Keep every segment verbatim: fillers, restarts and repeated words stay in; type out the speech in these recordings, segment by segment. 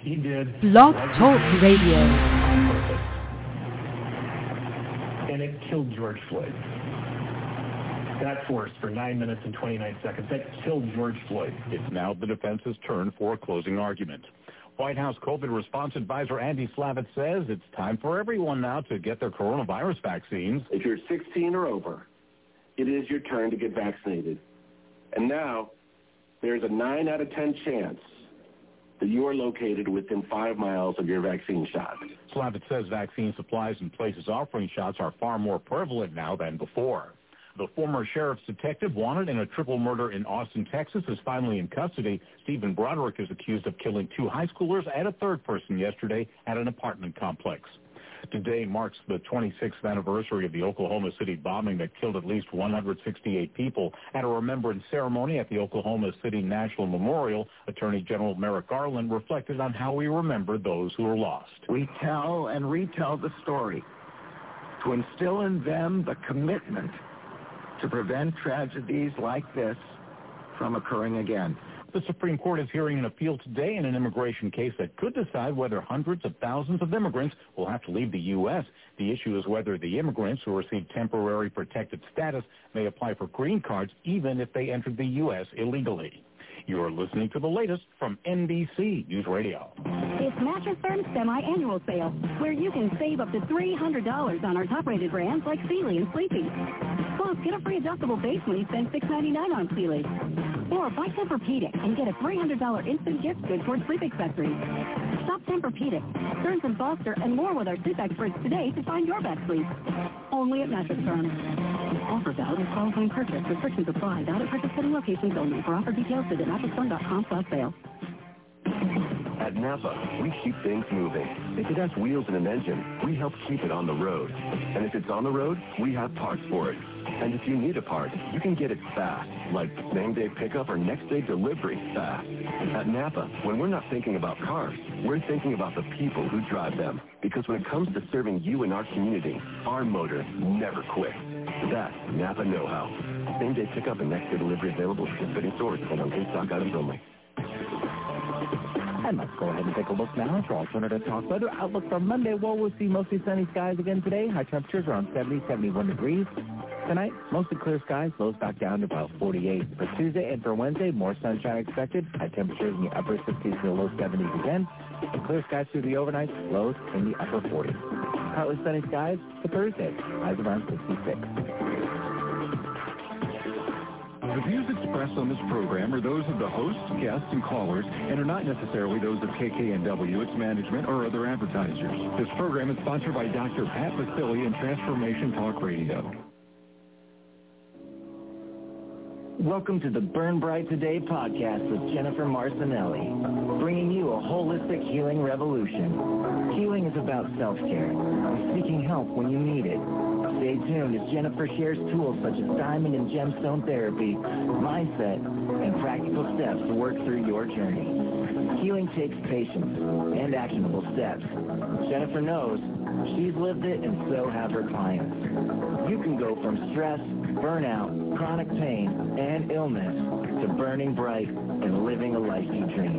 He did. Blog Talk Radio. And it killed George Floyd. That force for nine minutes and twenty-nine seconds. That killed George Floyd. It's now the defense's turn for a closing argument. White House COVID response advisor Andy Slavitt says it's time for everyone now to get their coronavirus vaccines. If you're sixteen or over, it is your turn to get vaccinated. And now, there's a nine out of ten chance that you are located within five miles of your vaccine shot. Slavitt says vaccine supplies and places offering shots are far more prevalent now than before. The former sheriff's detective wanted in a triple murder in Austin, Texas, is finally in custody. Stephen Broderick is accused of killing two high schoolers and a third person yesterday at an apartment complex. Today marks the twenty-sixth anniversary of the Oklahoma City bombing that killed at least one hundred sixty-eight people. At a remembrance ceremony at the Oklahoma City National Memorial, Attorney General Merrick Garland reflected on how we remember those who were lost. We tell and retell the story to instill in them the commitment to prevent tragedies like this from occurring again. The Supreme Court is hearing an appeal today in an immigration case that could decide whether hundreds of thousands of immigrants will have to leave the U S. The issue is whether the immigrants who receive temporary protected status may apply for green cards even if they entered the U S illegally. You're listening to the latest from N B C News Radio. It's Mattress Firm's semi-annual sale, where you can save up to three hundred dollars on our top-rated brands like Sealy and Sleepy. Plus, get a free adjustable base when you spend six ninety-nine on Sealy. Or buy Tempur-Pedic and get a three hundred dollars instant gift good towards sleep accessories. Shop Tempur-Pedic, Stearns and Foster, and more with our sleep experts today to find your best sleep. Only at Mattress Firm. Offer valid with qualifying purchase. Restrictions apply. Valid participating locations only. For offer details, visit mattress firm dot com slash sale. At Napa, we keep things moving. If it has wheels and an engine, we help keep it on the road. And if it's on the road, we have parts for it. And if you need a part, you can get it fast, like same-day pickup or next-day delivery fast. At Napa, when we're not thinking about cars, we're thinking about the people who drive them. Because when it comes to serving you and our community, our motor never quits. That's Napa know-how. Same-day pickup and next-day delivery available at participating stores and on in-stock items only. And let's go ahead and take a look now at your alternative talk weather outlook for Monday. Well, we'll see mostly sunny skies again today. High temperatures around seventy, seventy-one degrees. Tonight, mostly clear skies, lows back down to about forty-eight. For Tuesday and for Wednesday, more sunshine expected. High temperatures in the upper sixties to the low seventies again. And clear skies through the overnight, lows in the upper forties. Partly sunny skies for Thursday, highs around sixty-six. The views expressed on this program are those of the hosts, guests, and callers, and are not necessarily those of K K N W, its management, or other advertisers. This program is sponsored by Doctor Pat Vasili and Transformation Talk Radio. Welcome to the Burn Bright Today podcast with Jennifer Marcinelli, bringing you a holistic healing revolution. Healing is about self-care and seeking help when you need it. Stay tuned as Jennifer shares tools such as diamond and gemstone therapy, mindset, and practical steps to work through your journey. Healing takes patience and actionable steps. Jennifer knows she's lived it, and so have her clients. You can go from stress, burnout, chronic pain, and illness to burning bright and living a life you dream.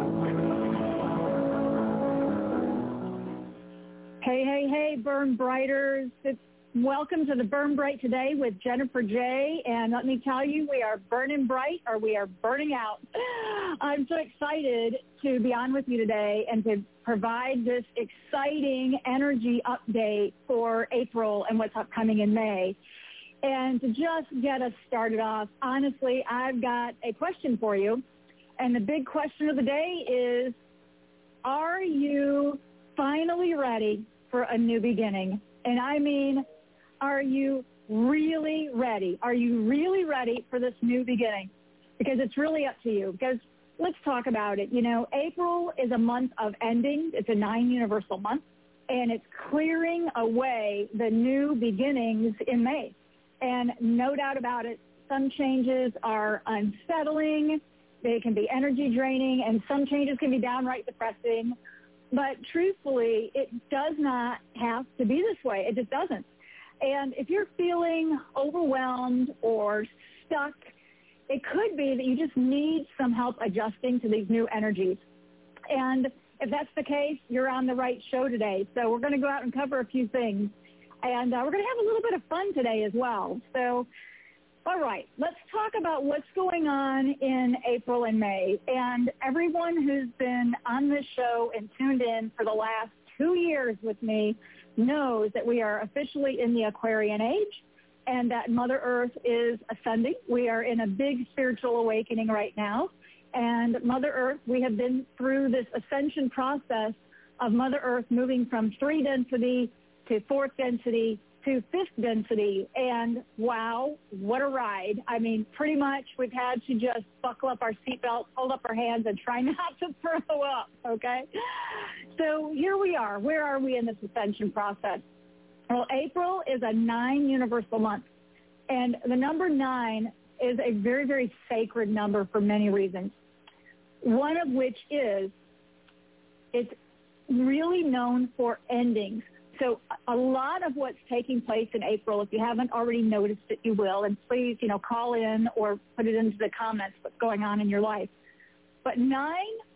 Hey, hey, hey, Burn Brighters. It's Welcome to the Burn Bright Today with Jennifer J. And let me tell you, we are burning bright or we are burning out. I'm so excited to be on with you today and to provide this exciting energy update for April and what's upcoming in May. And to just get us started off, honestly, I've got a question for you. And the big question of the day is, are you finally ready for a new beginning? And I mean, are you really ready? Are you really ready for this new beginning? Because it's really up to you. Because let's talk about it. You know, April is a month of endings. It's a nine universal month. And it's clearing away the new beginnings in May. And no doubt about it, some changes are unsettling. They can be energy draining. And some changes can be downright depressing. But truthfully, it does not have to be this way. It just doesn't. And if you're feeling overwhelmed or stuck, it could be that you just need some help adjusting to these new energies. And if that's the case, you're on the right show today. So we're going to go out and cover a few things. And uh, we're going to have a little bit of fun today as well. So, all right, let's talk about what's going on in April and May. And everyone who's been on this show and tuned in for the last two years with me knows that we are officially in the Aquarian age and that Mother Earth is ascending. We are in a big spiritual awakening right now. And Mother Earth, we have been through this ascension process of Mother Earth moving from three density to fourth density to fifth density. And wow, what a ride. I mean, pretty much we've had to just buckle up our seatbelts, hold up our hands, and try not to throw up, okay? So here we are. Where are we in this ascension process? Well, April is a nine universal month. And the number nine is a very, very sacred number for many reasons. One of which is it's really known for endings. So a lot of what's taking place in April, if you haven't already noticed it, you will. And please, you know, call in or put it into the comments what's going on in your life. But nine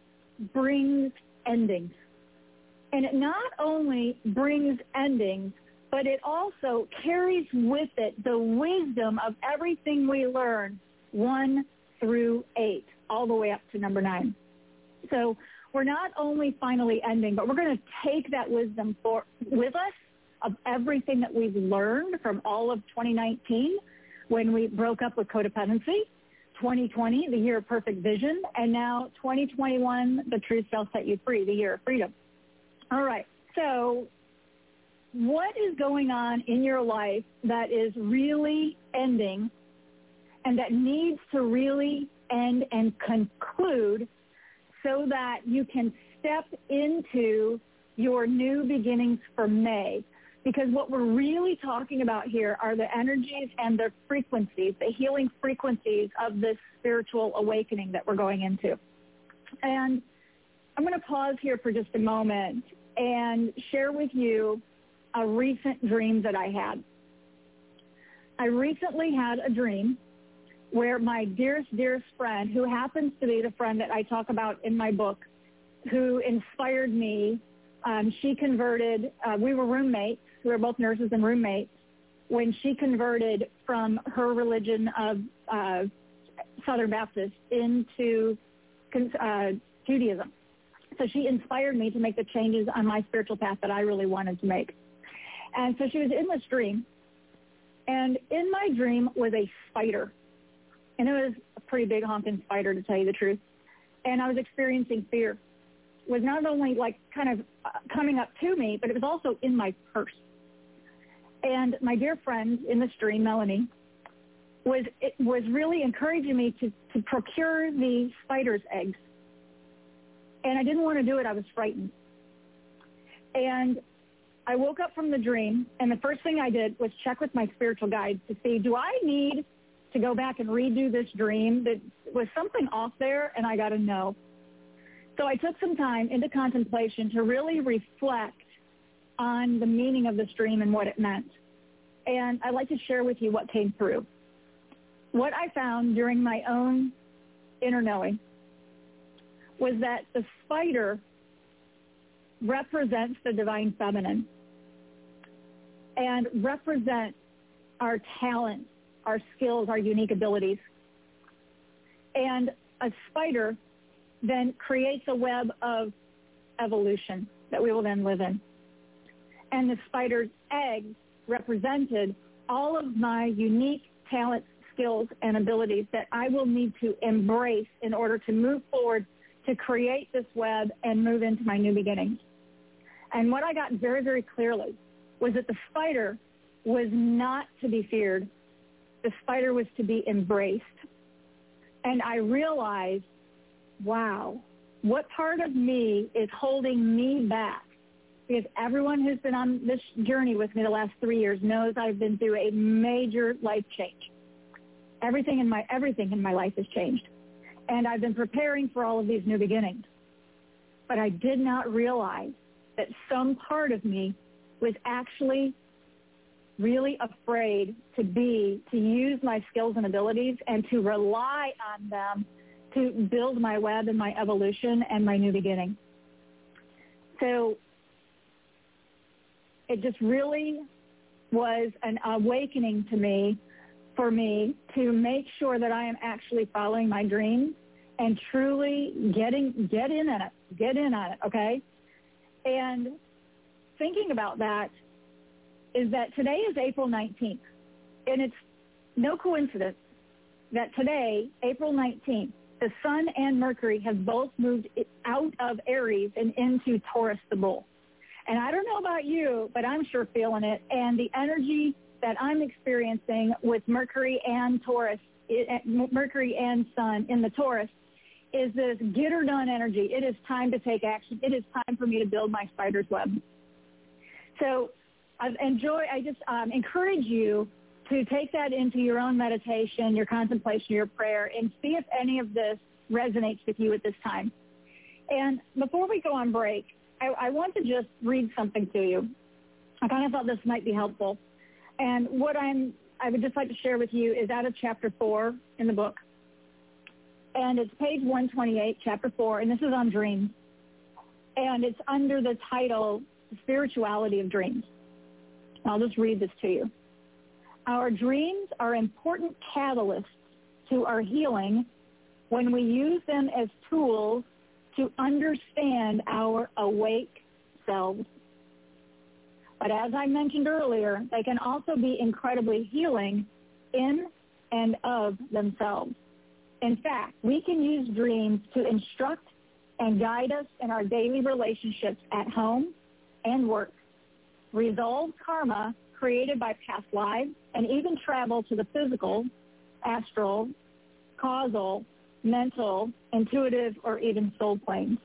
brings endings. And it not only brings endings, but it also carries with it the wisdom of everything we learn, one through eight, all the way up to number nine. So we're not only finally ending, but we're going to take that wisdom for, with us of everything that we've learned from all of twenty nineteen when we broke up with codependency, twenty twenty, the year of perfect vision, and now twenty twenty-one, the truth shall set you free, the year of freedom. All right, so what is going on in your life that is really ending and that needs to really end and conclude so that you can step into your new beginnings for May? Because what we're really talking about here are the energies and the frequencies, the healing frequencies of this spiritual awakening that we're going into. And I'm going to pause here for just a moment and share with you a recent dream that I had. I recently had a dream where my dearest, dearest friend, who happens to be the friend that I talk about in my book, who inspired me, um, she converted, uh, we were roommates, we were both nurses and roommates, when she converted from her religion of uh, Southern Baptist into uh, Judaism. So she inspired me to make the changes on my spiritual path that I really wanted to make. And so she was in this dream, and in my dream was a spider. And it was a pretty big honking spider, to tell you the truth. And I was experiencing fear. It was not only like kind of uh, coming up to me, but it was also in my purse. And my dear friend in the stream, Melanie, was it was really encouraging me to, to procure the spider's eggs. And I didn't want to do it. I was frightened. And I woke up from the dream, and the first thing I did was check with my spiritual guides to see, do I need to go back and redo this dream? That was something off there, and I got to know. So I took some time into contemplation to really reflect on the meaning of this dream and what it meant. And I'd like to share with you what came through. What I found during my own inner knowing was that the spider represents the divine feminine and represents our talents, our skills, our unique abilities. And a spider then creates a web of evolution that we will then live in. And the spider's eggs represented all of my unique talents, skills, and abilities that I will need to embrace in order to move forward to create this web and move into my new beginnings. And what I got very, very clearly was that the spider was not to be feared. The spider was to be embraced. And I realized, wow, what part of me is holding me back? Because everyone who's been on this journey with me the last three years knows I've been through a major life change. Everything in my everything in my life has changed. And I've been preparing for all of these new beginnings. But I did not realize that some part of me was actually really afraid to be, to use my skills and abilities and to rely on them to build my web and my evolution and my new beginning. So it just really was an awakening to me, for me, to make sure that I am actually following my dreams and truly getting, get in on it, get in on it, okay? And thinking about that is that today is April nineteenth, and it's no coincidence that today, April nineteenth, the Sun and Mercury have both moved out of Aries and into Taurus the Bull. And I don't know about you, but I'm sure feeling it. And the energy that I'm experiencing with Mercury and Taurus, Mercury and Sun in the Taurus, is this get her done energy. It is time to take action. It is time for me to build my spider's web. So I enjoy, I just um, encourage you to take that into your own meditation, your contemplation, your prayer, and see if any of this resonates with you at this time. And before we go on break, I, I want to just read something to you. I kind of thought this might be helpful. And what I'm, I would just like to share with you is out of chapter four in the book. And it's page one twenty-eight, chapter four, and this is on dreams. And it's under the title, Spirituality of Dreams. I'll just read this to you. Our dreams are important catalysts to our healing when we use them as tools to understand our awake selves. But as I mentioned earlier, they can also be incredibly healing in and of themselves. In fact, we can use dreams to instruct and guide us in our daily relationships at home and work, resolve karma created by past lives, and even travel to the physical, astral, causal, mental, intuitive, or even soul planes.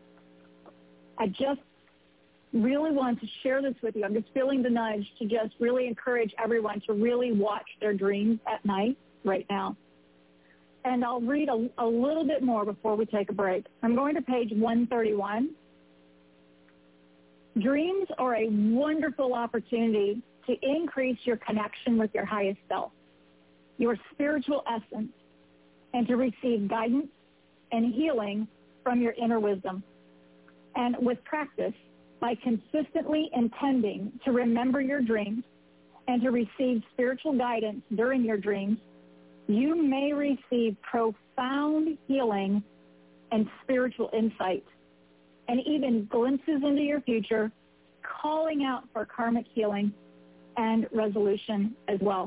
I just really want to share this with you. I'm just feeling the nudge to just really encourage everyone to really watch their dreams at night right now. And I'll read a, a little bit more before we take a break. I'm going to page one thirty-one. Dreams are a wonderful opportunity to increase your connection with your highest self, your spiritual essence, and to receive guidance and healing from your inner wisdom. And with practice, by consistently intending to remember your dreams and to receive spiritual guidance during your dreams, you may receive profound healing and spiritual insight, and even glimpses into your future, calling out for karmic healing and resolution as well.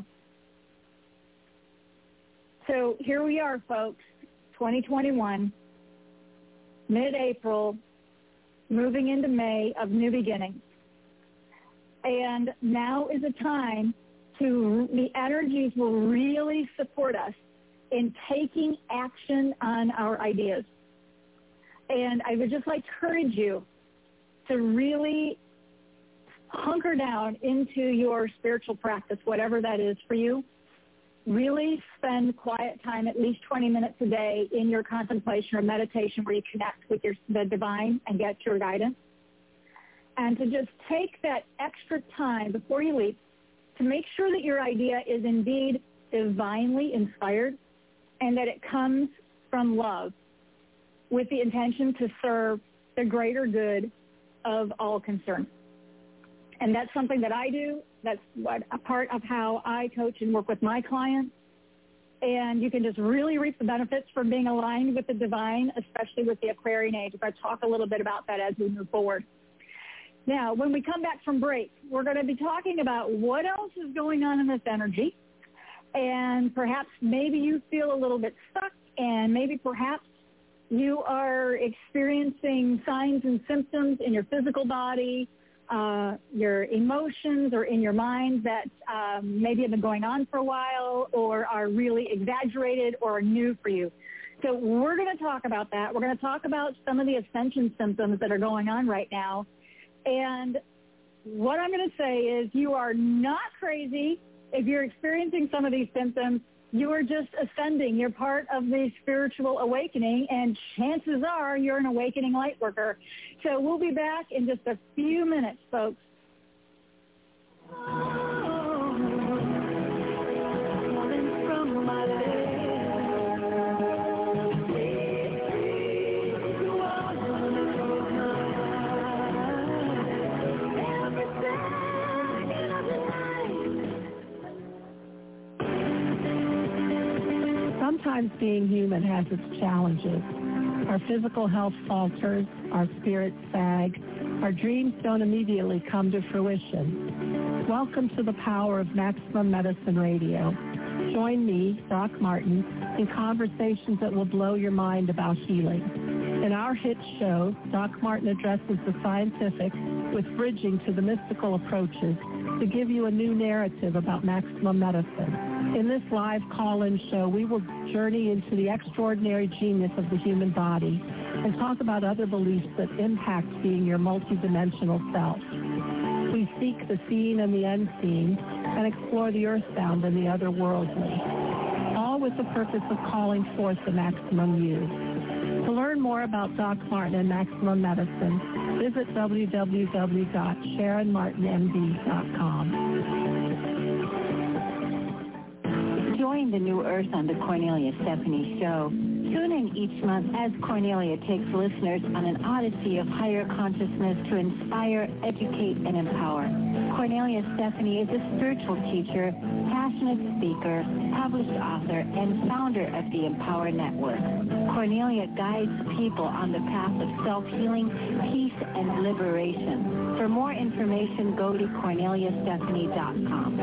So here we are, folks, twenty twenty-one, mid-April, moving into May of new beginnings. And now is a time to, the energies will really support us in taking action on our ideas. And I would just like to encourage you to really hunker down into your spiritual practice, whatever that is for you. Really spend quiet time, at least twenty minutes a day, in your contemplation or meditation where you connect with your, the divine and get your guidance. And to just take that extra time before you leave to make sure that your idea is indeed divinely inspired and that it comes from love with the intention to serve the greater good of all concerned. And that's something that I do. That's what a part of how I coach and work with my clients. And you can just really reap the benefits from being aligned with the divine, especially with the Aquarian age. We're going to talk a little bit about that as we move forward. Now, when we come back from break, we're going to be talking about what else is going on in this energy. And perhaps maybe you feel a little bit stuck, and maybe perhaps you are experiencing signs and symptoms in your physical body, uh, your emotions, or in your mind that um, maybe have been going on for a while or are really exaggerated or new for you. So we're going to talk about that. We're going to talk about some of the ascension symptoms that are going on right now. And what I'm going to say is you are not crazy if you're experiencing some of these symptoms. You are just ascending. You're part of the spiritual awakening, and chances are you're an awakening light worker. So we'll be back in just a few minutes, folks. Sometimes being human has its challenges. Our physical health falters, our spirits sag, our dreams don't immediately come to fruition. Welcome to the power of Maximum Medicine Radio. Join me, Doc Martin, in conversations that will blow your mind about healing. In our hit show, Doc Martin addresses the scientific with bridging to the mystical approaches to give you a new narrative about maximum medicine. In this live call-in show, we will journey into the extraordinary genius of the human body and talk about other beliefs that impact being your multidimensional self. We seek the seen and the unseen and explore the earthbound and the otherworldly, all with the purpose of calling forth the maximum you. To learn more about Doc Martin and Maximum Medicine, visit w w w dot sharon martin m d dot com. Join the new Earth on the Cornelia Stephanie Show. Tune in each month as Cornelia takes listeners on an odyssey of higher consciousness to inspire, educate, and empower. Cornelia Stephanie is a spiritual teacher, passionate speaker, published author, and founder of the Empower Network. Cornelia guides people on the path of self-healing, peace, and liberation. For more information, go to cornelia stephanie dot com.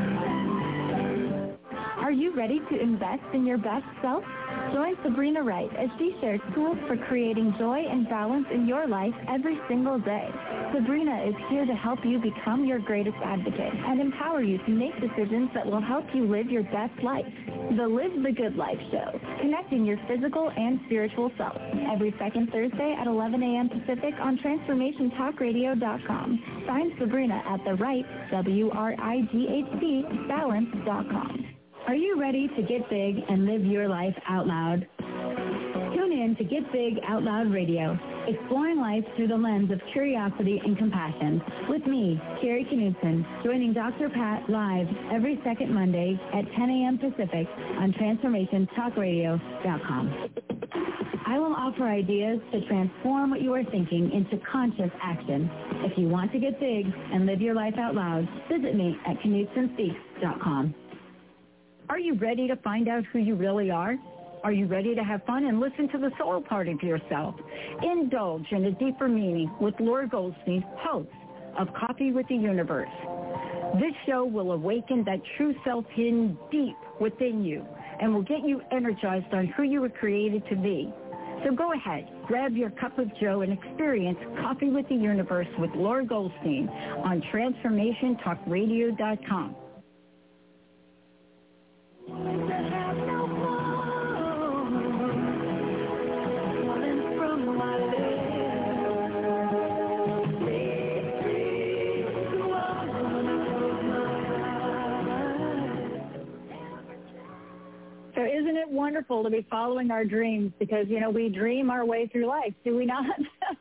Are you ready to invest in your best self? Join Sabrina Wright as she shares tools for creating joy and balance in your life every single day. Sabrina is here to help you become your greatest advocate and empower you to make decisions that will help you live your best life. The Live the Good Life Show, connecting your physical and spiritual self. Every second Thursday at eleven a.m. Pacific on transformation talk radio dot com. Find Sabrina at the right, W R I G H T, balance dot com. Are you ready to get big and live your life out loud? Tune in to Get Big Out Loud Radio, exploring life through the lens of curiosity and compassion. With me, Carrie Knudsen, joining Doctor Pat live every second Monday at ten a.m. Pacific on transformation talk radio dot com. I will offer ideas to transform what you are thinking into conscious action. If you want to get big and live your life out loud, visit me at knudsen speaks dot com. Are you ready to find out who you really are? Are you ready to have fun and listen to the soul part of yourself? Indulge in a deeper meaning with Laura Goldstein, host of Coffee with the Universe. This show will awaken that true self hidden deep within you and will get you energized on who you were created to be. So go ahead, grab your cup of joe and experience Coffee with the Universe with Laura Goldstein on transformation talk radio dot com. So isn't it wonderful to be following our dreams? Because, you know, we dream our way through life, do we not?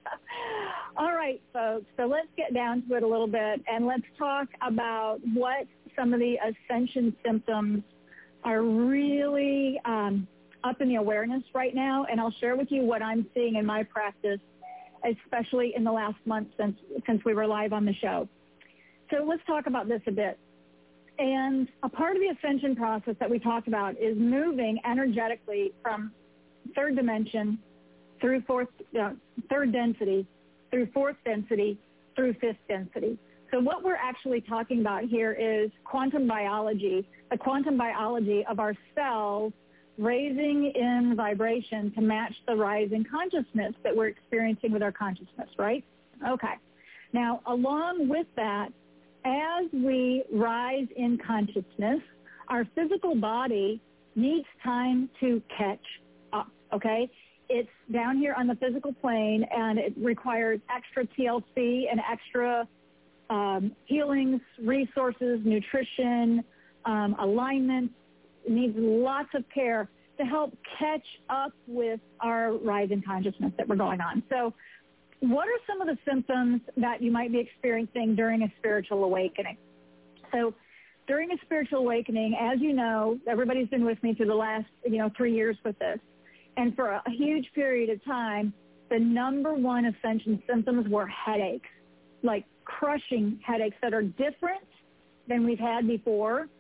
All right, folks, so let's get down to it a little bit, and let's talk about what some of the ascension symptoms are really um, up in the awareness right now, and I'll share with you what I'm seeing in my practice, especially in the last month since since we were live on the show. So let's talk about this a bit. And a part of the ascension process that we talked about is moving energetically from third dimension through fourth, uh, third density, through fourth density, through fifth density. So what we're actually talking about here is quantum biology, the quantum biology of our cells raising in vibration to match the rise in consciousness that we're experiencing with our consciousness, right? Okay. Now, along with that, as we rise in consciousness, our physical body needs time to catch up, okay? It's down here on the physical plane, and it requires extra T L C and extra um, healings, resources, nutrition, um, alignment. It needs lots of care to help catch up with our rise in consciousness that we're going on. So what are some of the symptoms that you might be experiencing during a spiritual awakening? So during a spiritual awakening, as you know, everybody's been with me through the last, you know, three years with this. And for a huge period of time, the number one ascension symptoms were headaches, like crushing headaches that are different than we've had before.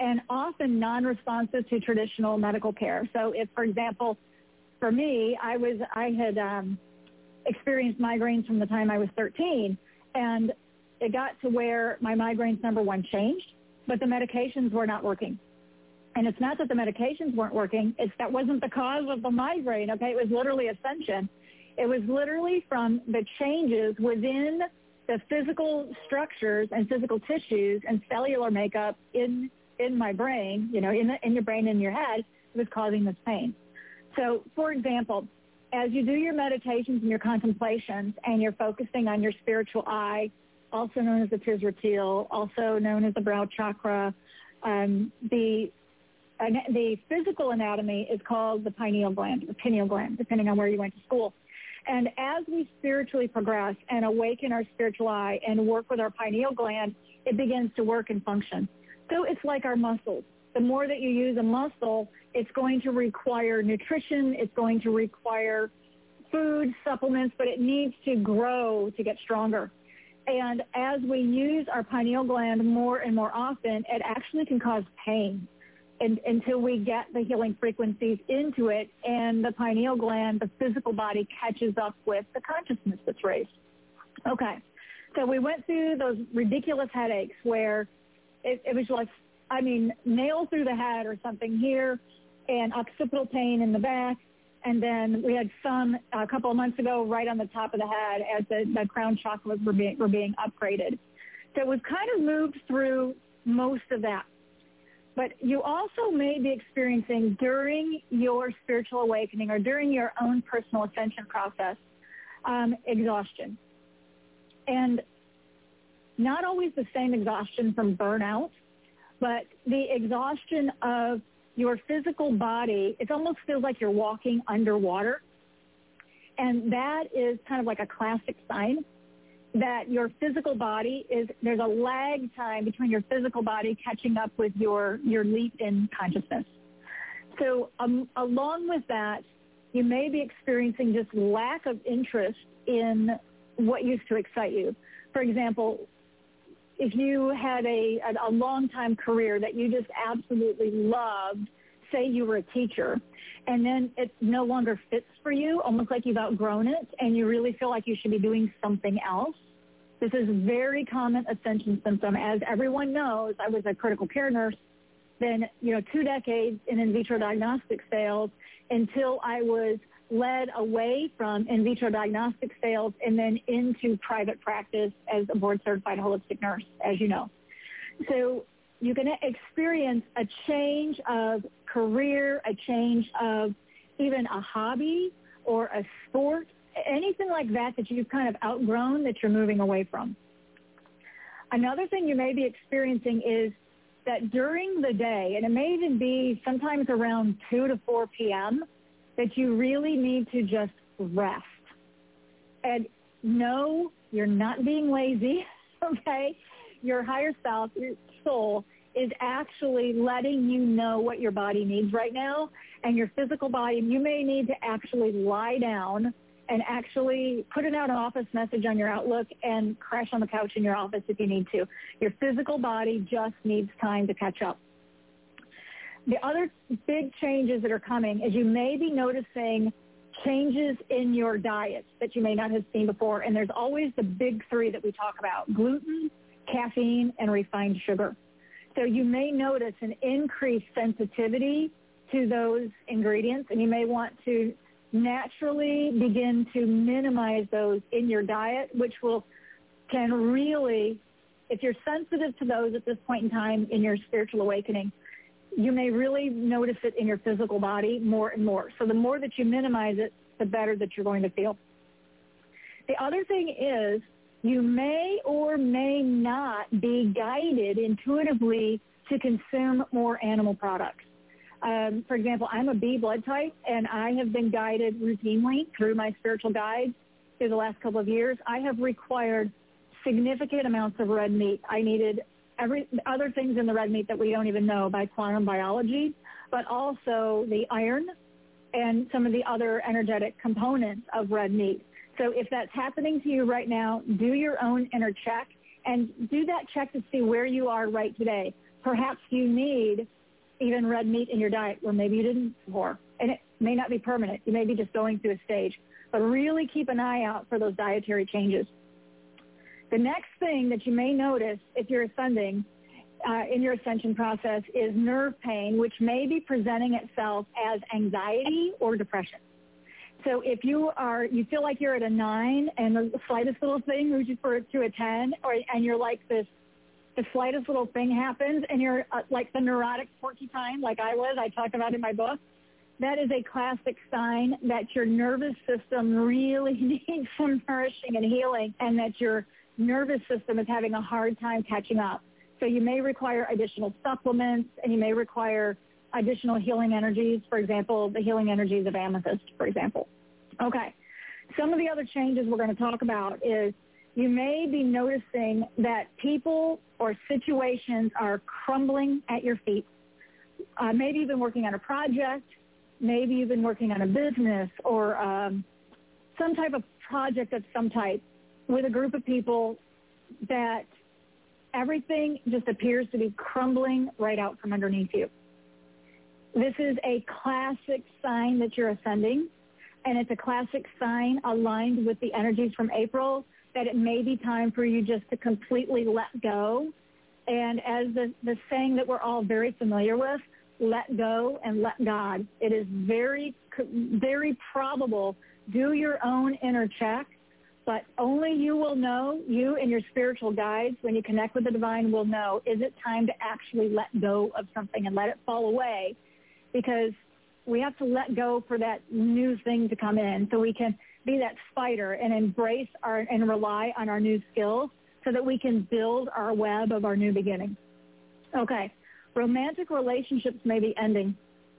and often non-responsive to traditional medical care. So if, for example, for me, I was I had um, experienced migraines from the time I was thirteen, and it got to where my migraines, number one, changed, but the medications were not working. And it's not that the medications weren't working, it's that wasn't the cause of the migraine, okay? It was literally ascension. It was literally from the changes within the physical structures and physical tissues and cellular makeup in in my brain, you know, in, the, in your brain, in your head, it was causing this pain. So, for example, as you do your meditations and your contemplations and you're focusing on your spiritual eye, also known as the Tisratil, also known as the brow chakra, um, the the physical anatomy is called the pineal gland, the pineal gland, depending on where you went to school. And as we spiritually progress and awaken our spiritual eye and work with our pineal gland, it begins to work and function. So it's like our muscles. The more that you use a muscle, it's going to require nutrition, it's going to require food, supplements, but it needs to grow to get stronger. And as we use our pineal gland more and more often, it actually can cause pain and, until we get the healing frequencies into it, and the pineal gland, the physical body, catches up with the consciousness that's raised. Okay, so we went through those ridiculous headaches where it, it was like, I mean, nail through the head or something here, and occipital pain in the back. And then we had some a couple of months ago right on the top of the head as the, the crown chakras were being, were being upgraded. So we've kind of moved through most of that. But you also may be experiencing during your spiritual awakening or during your own personal ascension process, um, exhaustion. And not always the same exhaustion from burnout, but the exhaustion of your physical body. It almost feels like you're walking underwater. And that is kind of like a classic sign that your physical body is, there's a lag time between your physical body catching up with your, your leap in consciousness. So um, along with that, you may be experiencing just lack of interest in what used to excite you. For example, if you had a, a, a long-time career that you just absolutely loved, say you were a teacher, and then it no longer fits for you, almost like you've outgrown it, and you really feel like you should be doing something else. This is a very common ascension symptom. As everyone knows, I was a critical care nurse, then, you know, two decades in in vitro diagnostic sales until I was led away from in vitro diagnostic sales and then into private practice as a board-certified holistic nurse, as you know. So you can experience a change of career, a change of even a hobby or a sport, anything like that that you've kind of outgrown that you're moving away from. Another thing you may be experiencing is that during the day, and it may even be sometimes around two to four p.m., that you really need to just rest. And no, you're not being lazy, okay? Your higher self, your soul, is actually letting you know what your body needs right now. And your physical body, you may need to actually lie down and actually put an out-of-office message on your Outlook and crash on the couch in your office if you need to. Your physical body just needs time to catch up. The other big changes that are coming is you may be noticing changes in your diet that you may not have seen before. And there's always the big three that we talk about: gluten, caffeine, and refined sugar. So you may notice an increased sensitivity to those ingredients, and you may want to naturally begin to minimize those in your diet, which will can really, if you're sensitive to those at this point in time in your spiritual awakening, you may really notice it in your physical body more and more. So the more that you minimize it, the better that you're going to feel. The other thing is you may or may not be guided intuitively to consume more animal products. Um, for example, I'm a B blood type, and I have been guided routinely through my spiritual guides through the last couple of years. I have required significant amounts of red meat. I needed every other things in the red meat that we don't even know by quantum biology, but also the iron and some of the other energetic components of red meat. So if that's happening to you right now, do your own inner check and do that check to see where you are right today. perhaps you need even red meat in your diet where maybe you didn't before. And it may not be permanent. You may be just going through a stage. But really keep an eye out for those dietary changes. The next thing that you may notice if you're ascending uh, in your ascension process is nerve pain, which may be presenting itself as anxiety or depression. So if you are, you feel like you're at a nine and the slightest little thing moves you for, to a ten, or and you're like this, the slightest little thing happens and you're uh, like the neurotic porcupine like I was, I talk about in my book, that is a classic sign that your nervous system really needs some nourishing and healing and that your nervous system is having a hard time catching up. So you may require additional supplements and you may require additional healing energies, for example, the healing energies of amethyst, for example. Okay. Some of the other changes we're going to talk about is you may be noticing that people or situations are crumbling at your feet. Uh, maybe you've been working on a project. Maybe you've been working on a business or um, some type of project of some type with a group of people that everything just appears to be crumbling right out from underneath you. This is a classic sign that you're ascending, and it's a classic sign aligned with the energies from April that it may be time for you just to completely let go. And as the, the saying that we're all very familiar with, let go and let God. It is very, very probable. Do your own inner check, but only you will know, you and your spiritual guides, when you connect with the divine, will know, is it time to actually let go of something and let it fall away? Because we have to let go for that new thing to come in so we can be that fighter and embrace our and rely on our new skills so that we can build our web of our new beginning. Okay, romantic relationships may be ending.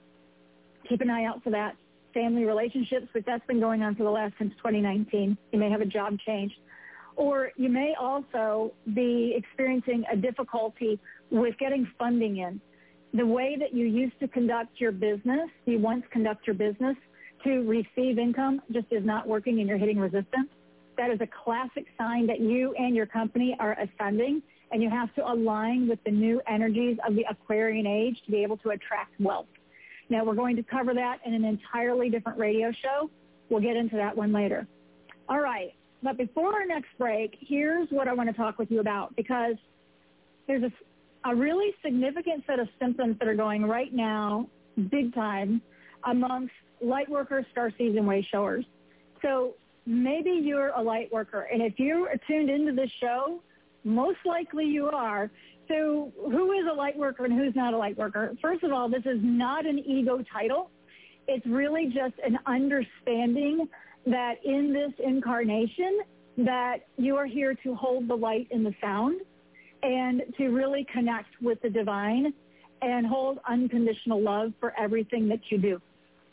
Keep an eye out for that. Family relationships, but that's been going on for the last since twenty nineteen. You may have a job change. Or you may also be experiencing a difficulty with getting funding in. The way that you used to conduct your business, you once conduct your business to receive income just is not working and you're hitting resistance. That is a classic sign that you and your company are ascending, and you have to align with the new energies of the Aquarian age to be able to attract wealth. Now, we're going to cover that in an entirely different radio show. We'll get into that one later. All right. But before our next break, here's what I want to talk with you about, because there's a, a really significant set of symptoms that are going right now, big time, amongst light workers, starseeds, and way showers. So maybe you're a light worker, and if you are tuned into this show, most likely you are. So who is a light worker and who's not a light worker? First of all, this is not an ego title. It's really just an understanding that in this incarnation that you are here to hold the light in the sound and to really connect with the divine and hold unconditional love for everything that you do.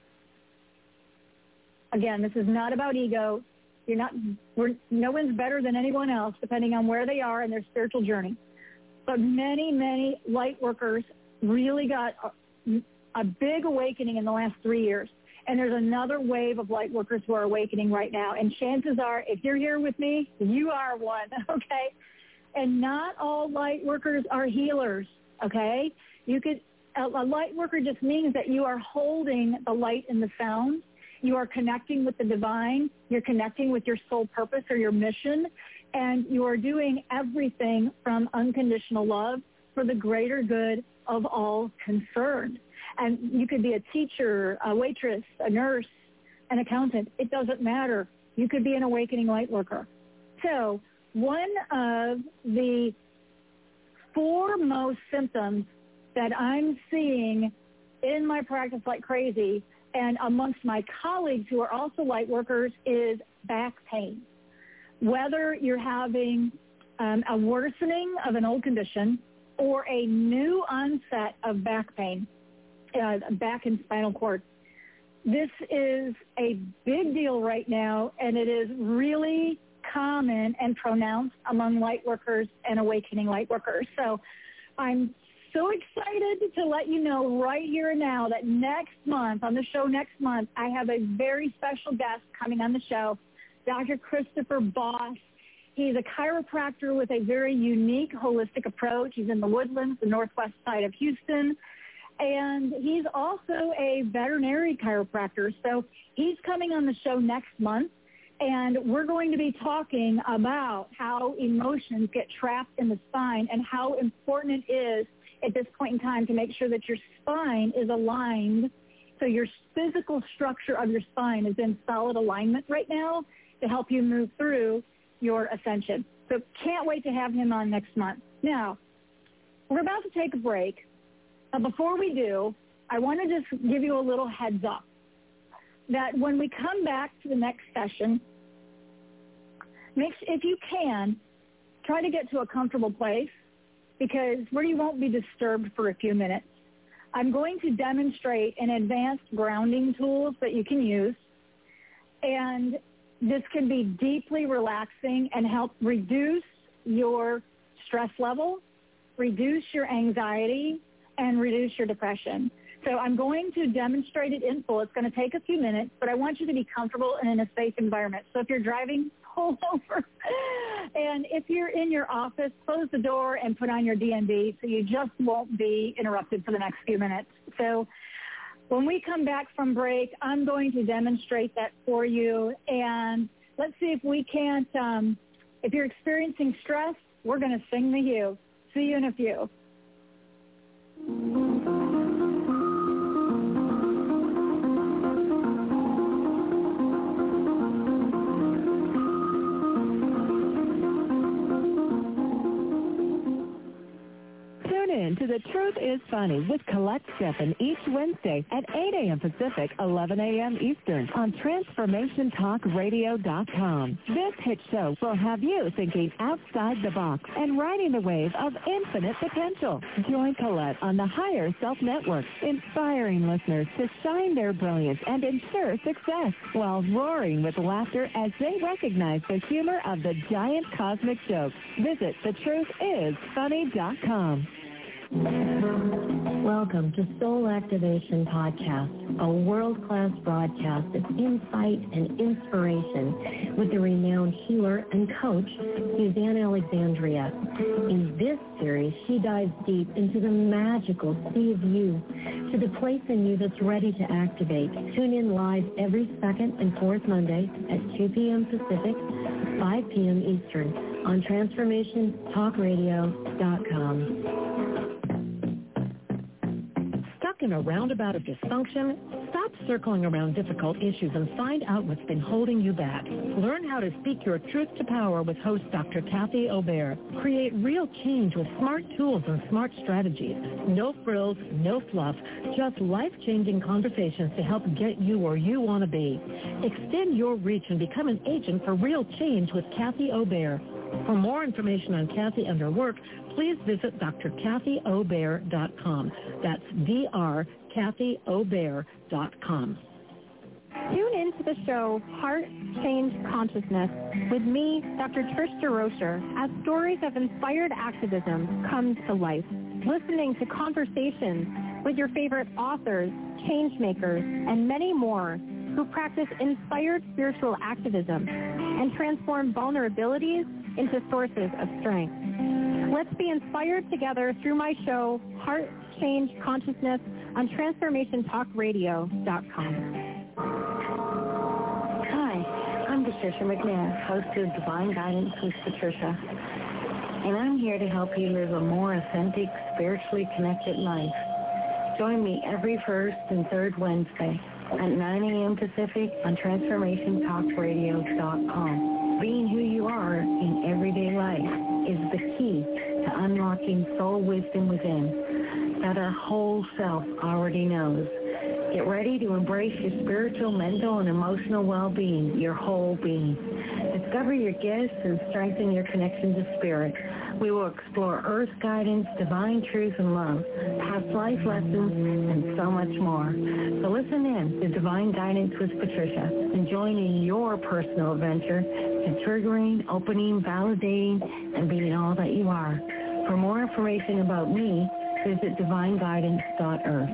Again, this is not about ego. You're not, we're, no one's better than anyone else, depending on where they are in their spiritual journey. But many, many light workers really got a, a big awakening in the last three years. And there's another wave of light workers who are awakening right now. And chances are, if you're here with me, you are one, okay? And not all light workers are healers, okay? You could, a, a light worker just means that you are holding the light in the sound. You are connecting with the divine. You're connecting with your soul purpose or your mission. And you are doing everything from unconditional love for the greater good of all concerned. And you could be a teacher, a waitress, a nurse, an accountant. It doesn't matter. You could be an awakening light worker. So one of the foremost symptoms that I'm seeing in my practice like crazy and amongst my colleagues who are also light workers is back pain. Whether you're having um, a worsening of an old condition or a new onset of back pain, uh, back and spinal cord, this is a big deal right now, and it is really common and pronounced among light workers and awakening light workers. So I'm so excited to let you know right here and now that next month, on the show next month, I have a very special guest coming on the show, Doctor Christopher Boss. He's a chiropractor with a very unique holistic approach. He's in the Woodlands, the northwest side of Houston. And he's also a veterinary chiropractor. So he's coming on the show next month, and we're going to be talking about how emotions get trapped in the spine and how important it is at this point in time to make sure that your spine is aligned. So your physical structure of your spine is in solid alignment right now to help you move through your ascension. So can't wait to have him on next month. Now, we're about to take a break. But before we do, I want to just give you a little heads up that when we come back to the next session, make, if you can, try to get to a comfortable place because where you won't be disturbed for a few minutes. I'm going to demonstrate an advanced grounding tools that you can use, and this can be deeply relaxing and help reduce your stress level, reduce your anxiety, and reduce your depression. So I'm going to demonstrate it in full. It's going to take a few minutes, but I want you to be comfortable and in a safe environment. So if you're driving, pull over. And if you're in your office, close the door and put on your D and D so you just won't be interrupted for the next few minutes. So when we come back from break, I'm going to demonstrate that for you. And let's see if we can't, um, if you're experiencing stress, we're going to sing the hue. See you in a few. Tune in to The Truth is Funny with Colette Steffen each Wednesday at eight a.m. Pacific, eleven a.m. Eastern on Transformation Talk Radio dot com. This hit show will have you thinking outside the box and riding the wave of infinite potential. Join Colette on the Higher Self Network, inspiring listeners to shine their brilliance and ensure success while roaring with laughter as they recognize the humor of the giant cosmic joke. Visit the truth is funny dot com. Welcome to Soul Activation Podcast, a world-class broadcast of insight and inspiration with the renowned healer and coach, Suzanne Alexandria. In this series, she dives deep into the magical sea of you, to the place in you that's ready to activate. Tune in live every second and fourth Monday at two p.m. Pacific, five p.m. Eastern on Transformation Talk Radio dot com. In a roundabout of dysfunction, stop circling around difficult issues and find out what's been holding you back. Learn how to speak your truth to power with host Doctor Kathy Obear. Create real change with smart tools and smart strategies. No frills, no fluff, just life-changing conversations to help get you where you want to be. Extend your reach and become an agent for real change with Kathy Obear. For more information on Kathy and her work, please visit D R Kathy Obear dot com. That's D R Kathy Obear dot com. Tune into the show Heart Change Consciousness with me, Doctor Trish DeRocher, as stories of inspired activism come to life. Listening to conversations with your favorite authors, change makers, and many more who practice inspired spiritual activism and transform vulnerabilities into sources of strength. Let's be inspired together through my show, Heart Change Consciousness, on Transformation Talk Radio dot com. Hi, I'm Patricia McNair, host of Divine Guidance with Patricia, and I'm here to help you live a more authentic, spiritually connected life. Join me every first and third Wednesday at nine a.m. Pacific on Transformation Talk Radio dot com. Being who you are in everyday life is the key to unlocking soul wisdom within that our whole self already knows. Get ready to embrace your spiritual, mental, and emotional well-being, your whole being. Discover your gifts and strengthen your connection to spirit. We will explore earth guidance, divine truth and love, past life lessons, and so much more. So listen in to Divine Guidance with Patricia and join in your personal adventure to triggering, opening, validating, and being all that you are. For more information about me, visit divine guidance dot earth.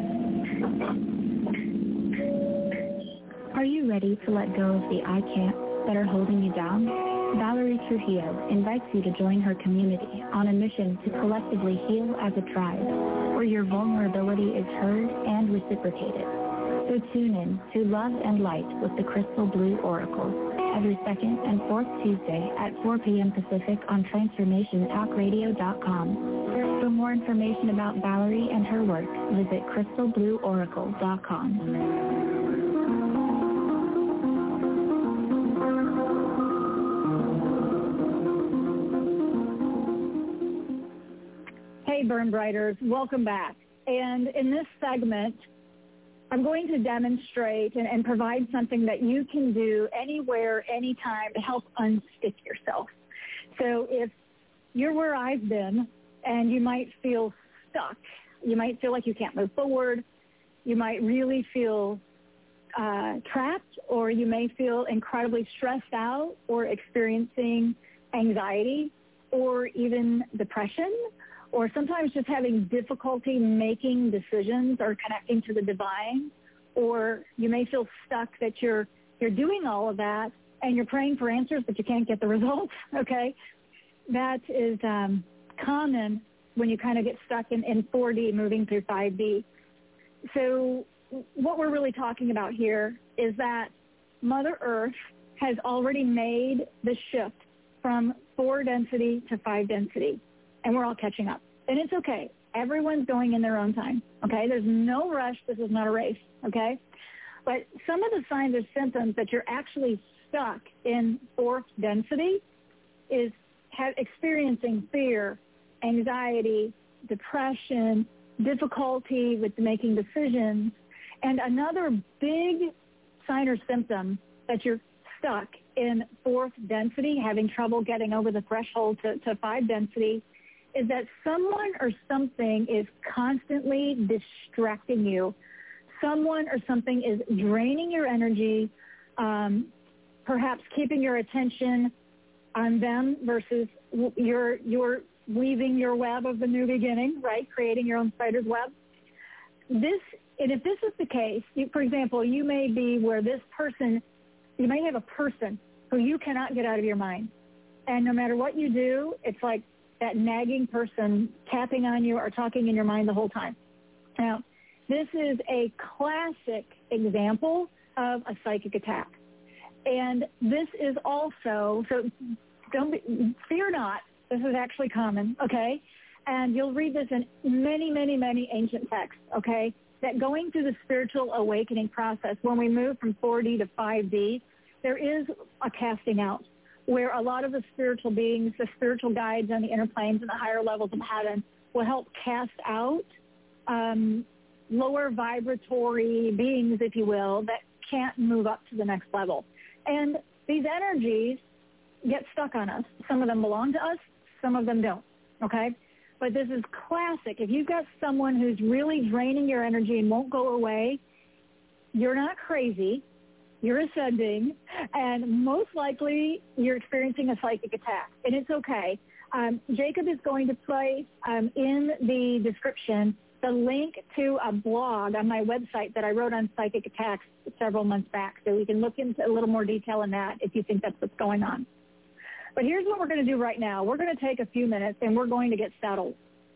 Are you ready to let go of the I can't that are holding you down? Valerie Trujillo invites you to join her community on a mission to collectively heal as a tribe, where your vulnerability is heard and reciprocated. So tune in to Love and Light with the Crystal Blue Oracle every second and fourth Tuesday at four p.m. Pacific on transformation talk radio dot com. For more information about Valerie and her work, visit crystal blue oracle dot com. Hey, Burn Brighters, welcome back. And in this segment, I'm going to demonstrate and, and provide something that you can do anywhere, anytime to help unstick yourself. So if you're where I've been and you might feel stuck, you might feel like you can't move forward, you might really feel uh, trapped, or you may feel incredibly stressed out or experiencing anxiety or even depression, or sometimes just having difficulty making decisions or connecting to the divine, or you may feel stuck that you're you're doing all of that and you're praying for answers but you can't get the results, okay? That is um, common when you kind of get stuck in, in four D moving through five D. So what we're really talking about here is that Mother Earth has already made the shift from four density to five density, and we're all catching up. And it's okay. Everyone's going in their own time, okay? There's no rush. This is not a race, okay? But some of the signs or symptoms that you're actually stuck in fourth density is ha- experiencing fear, anxiety, depression, difficulty with making decisions. And another big sign or symptom that you're stuck in fourth density, having trouble getting over the threshold to, to five density, is that someone or something is constantly distracting you. Someone or something is draining your energy, um, perhaps keeping your attention on them versus you're, you're weaving your web of the new beginning, right, creating your own spider's web. This, and if this is the case, you, for example, you may be where this person, you may have a person who you cannot get out of your mind. And no matter what you do, it's like that nagging person tapping on you or talking in your mind the whole time. Now, this is a classic example of a psychic attack. And this is also, so don't be, fear not, this is actually common, okay? And you'll read this in many, many, many ancient texts, okay? That going through the spiritual awakening process, when we move from four D to five D, there is a casting out, where a lot of the spiritual beings, the spiritual guides on the inner planes and the higher levels of heaven will help cast out um, lower vibratory beings, if you will, that can't move up to the next level. And these energies get stuck on us. Some of them belong to us, some of them don't, okay? But this is classic. If you've got someone who's really draining your energy and won't go away, you're not crazy. You're ascending, and most likely you're experiencing a psychic attack, and it's okay. Um, Jacob is going to place um, in the description the link to a blog on my website that I wrote on psychic attacks several months back, so we can look into a little more detail in that if you think that's what's going on. But here's what we're going to do right now. We're going to take a few minutes, and we're going to get settled.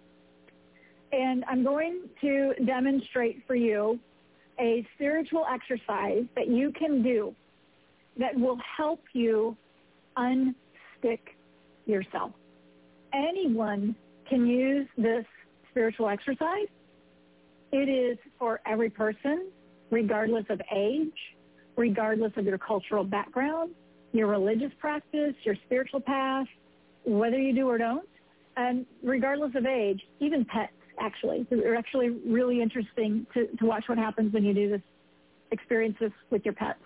And I'm going to demonstrate for you a spiritual exercise that you can do that will help you unstick yourself. Anyone can use this spiritual exercise. It is for every person, regardless of age, regardless of your cultural background, your religious practice, your spiritual path, whether you do or don't, and regardless of age, even pets. Actually, it's actually really interesting to, to watch what happens when you do this, experience this with your pets.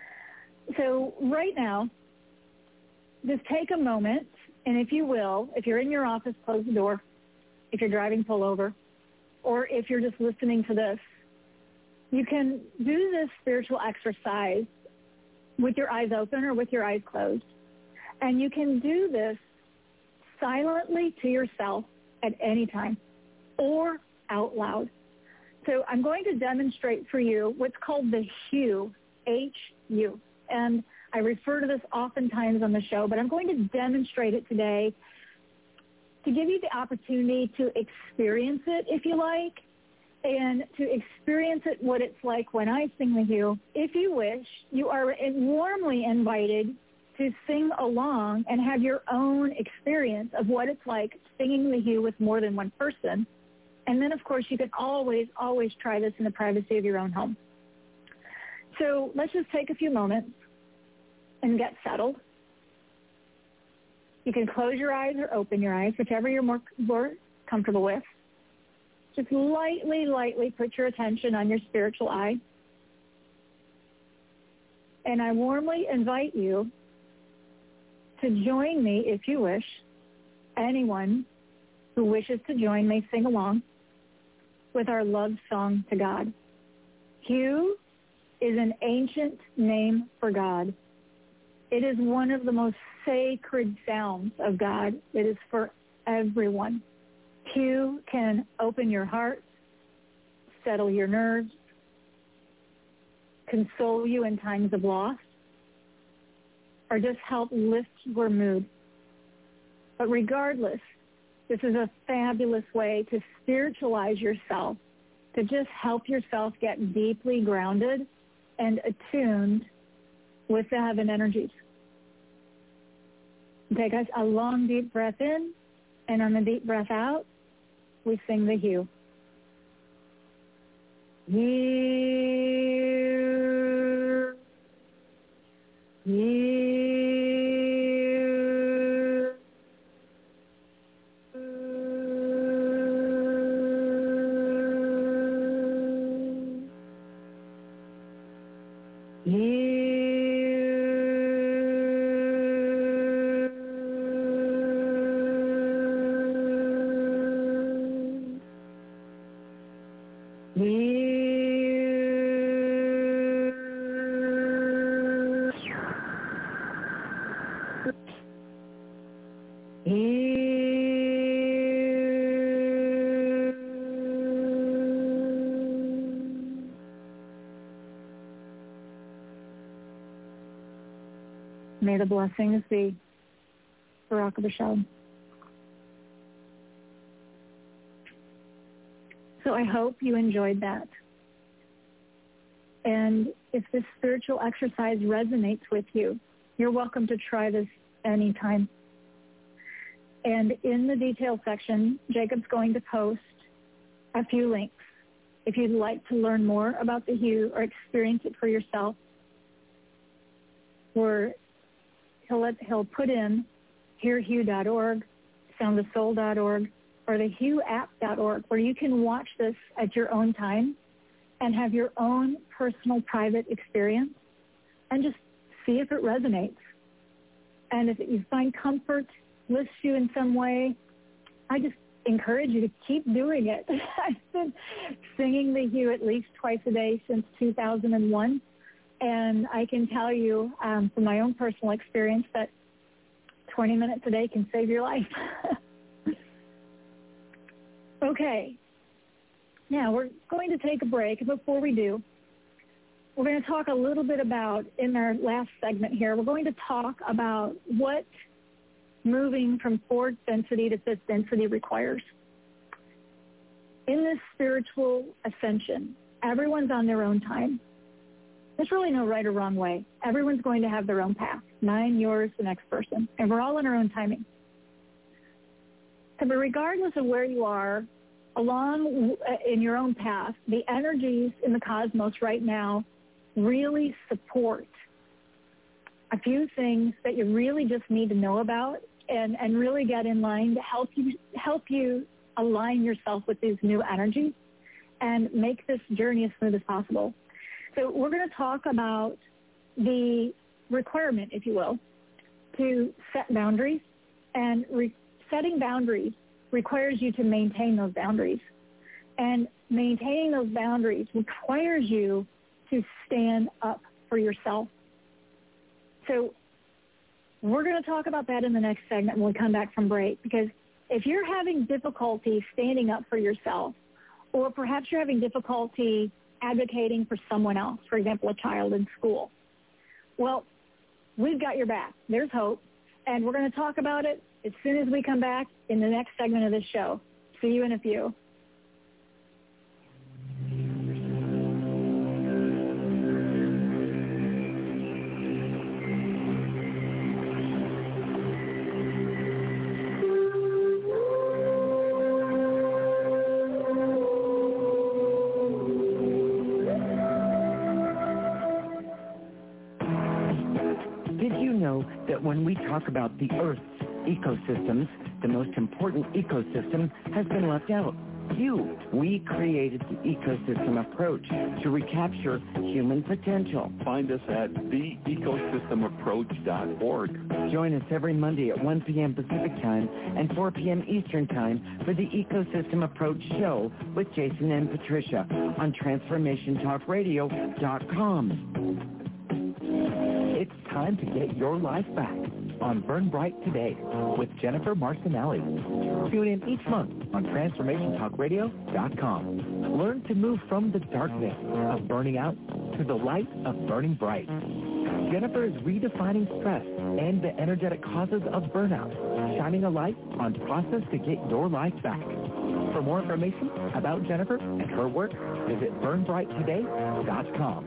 So right now, just take a moment, and if you will, if you're in your office, close the door. If you're driving, pull over. Or if you're just listening to this, you can do this spiritual exercise with your eyes open or with your eyes closed. And you can do this silently to yourself at any time, or out loud. So I'm going to demonstrate for you what's called the H U, H U. And I refer to this oftentimes on the show, but I'm going to demonstrate it today to give you the opportunity to experience it, if you like, and to experience it what it's like when I sing the Hue. If you wish, you are warmly invited to sing along and have your own experience of what it's like singing the Hue with more than one person. And then, of course, you can always, always try this in the privacy of your own home. So let's just take a few moments and get settled. You can close your eyes or open your eyes, whichever you're more, more comfortable with. Just lightly, lightly put your attention on your spiritual eye. And I warmly invite you to join me, if you wish. Anyone who wishes to join may sing along with our love song to God. Hue is an ancient name for God. It is one of the most sacred sounds of God. It is for everyone. Hue can open your heart, settle your nerves, console you in times of loss, or just help lift your mood. But regardless, this is a fabulous way to spiritualize yourself, to just help yourself get deeply grounded and attuned with the heaven energies. Take us a long, deep breath in, and on the deep breath out, we sing the Hue. Hue, Hue. May the blessings be. Barak B'Shalom. So I hope you enjoyed that. And if this spiritual exercise resonates with you, you're welcome to try this anytime. And in the details section, Jacob's going to post a few links. If you'd like to learn more about the Hue or experience it for yourself, or he'll, let, he'll put in hear hue dot org, sound the soul dot org, or the hue app dot org, where you can watch this at your own time and have your own personal private experience and just see if it resonates. And if you find comfort, lifts you in some way, I just encourage you to keep doing it. I've been singing the Hue at least twice a day since two thousand one, and I can tell you um, from my own personal experience that twenty minutes a day can save your life. Okay, now we're going to take a break. Before we do, we're going to talk a little bit about, in our last segment here, we're going to talk about what moving from fourth density to fifth density requires. In this spiritual ascension, everyone's on their own time. There's really no right or wrong way. Everyone's going to have their own path. Mine, yours, the next person. And we're all in our own timing. So, but regardless of where you are along in your own path, the energies in the cosmos right now really support a few things that you really just need to know about and, and really get in line to help you help you align yourself with these new energies and make this journey as smooth as possible. So we're going to talk about the requirement, if you will, to set boundaries, and re- setting boundaries requires you to maintain those boundaries. And maintaining those boundaries requires you to stand up for yourself. So we're going to talk about that in the next segment when we come back from break, because if you're having difficulty standing up for yourself, or perhaps you're having difficulty advocating for someone else, for example, a child in school, well, we've got your back. There's hope. And we're going to talk about it as soon as we come back in the next segment of this show. See you in a few. That when we talk about the Earth's ecosystems, the most important ecosystem has been left out. You. We created the ecosystem approach to recapture human potential. Find us at the ecosystem approach dot org. Join us every Monday at one p.m. Pacific Time and four p.m. Eastern Time for the Ecosystem Approach Show with Jason and Patricia on transformation talk radio dot com. It's time to get your life back on Burn Bright Today with Jennifer Marcinelli. Tune in each month on transformation talk radio dot com. Learn to move from the darkness of burning out to the light of burning bright. Jennifer is redefining stress and the energetic causes of burnout, shining a light on process to get your life back. For more information about Jennifer and her work, visit burn bright today dot com.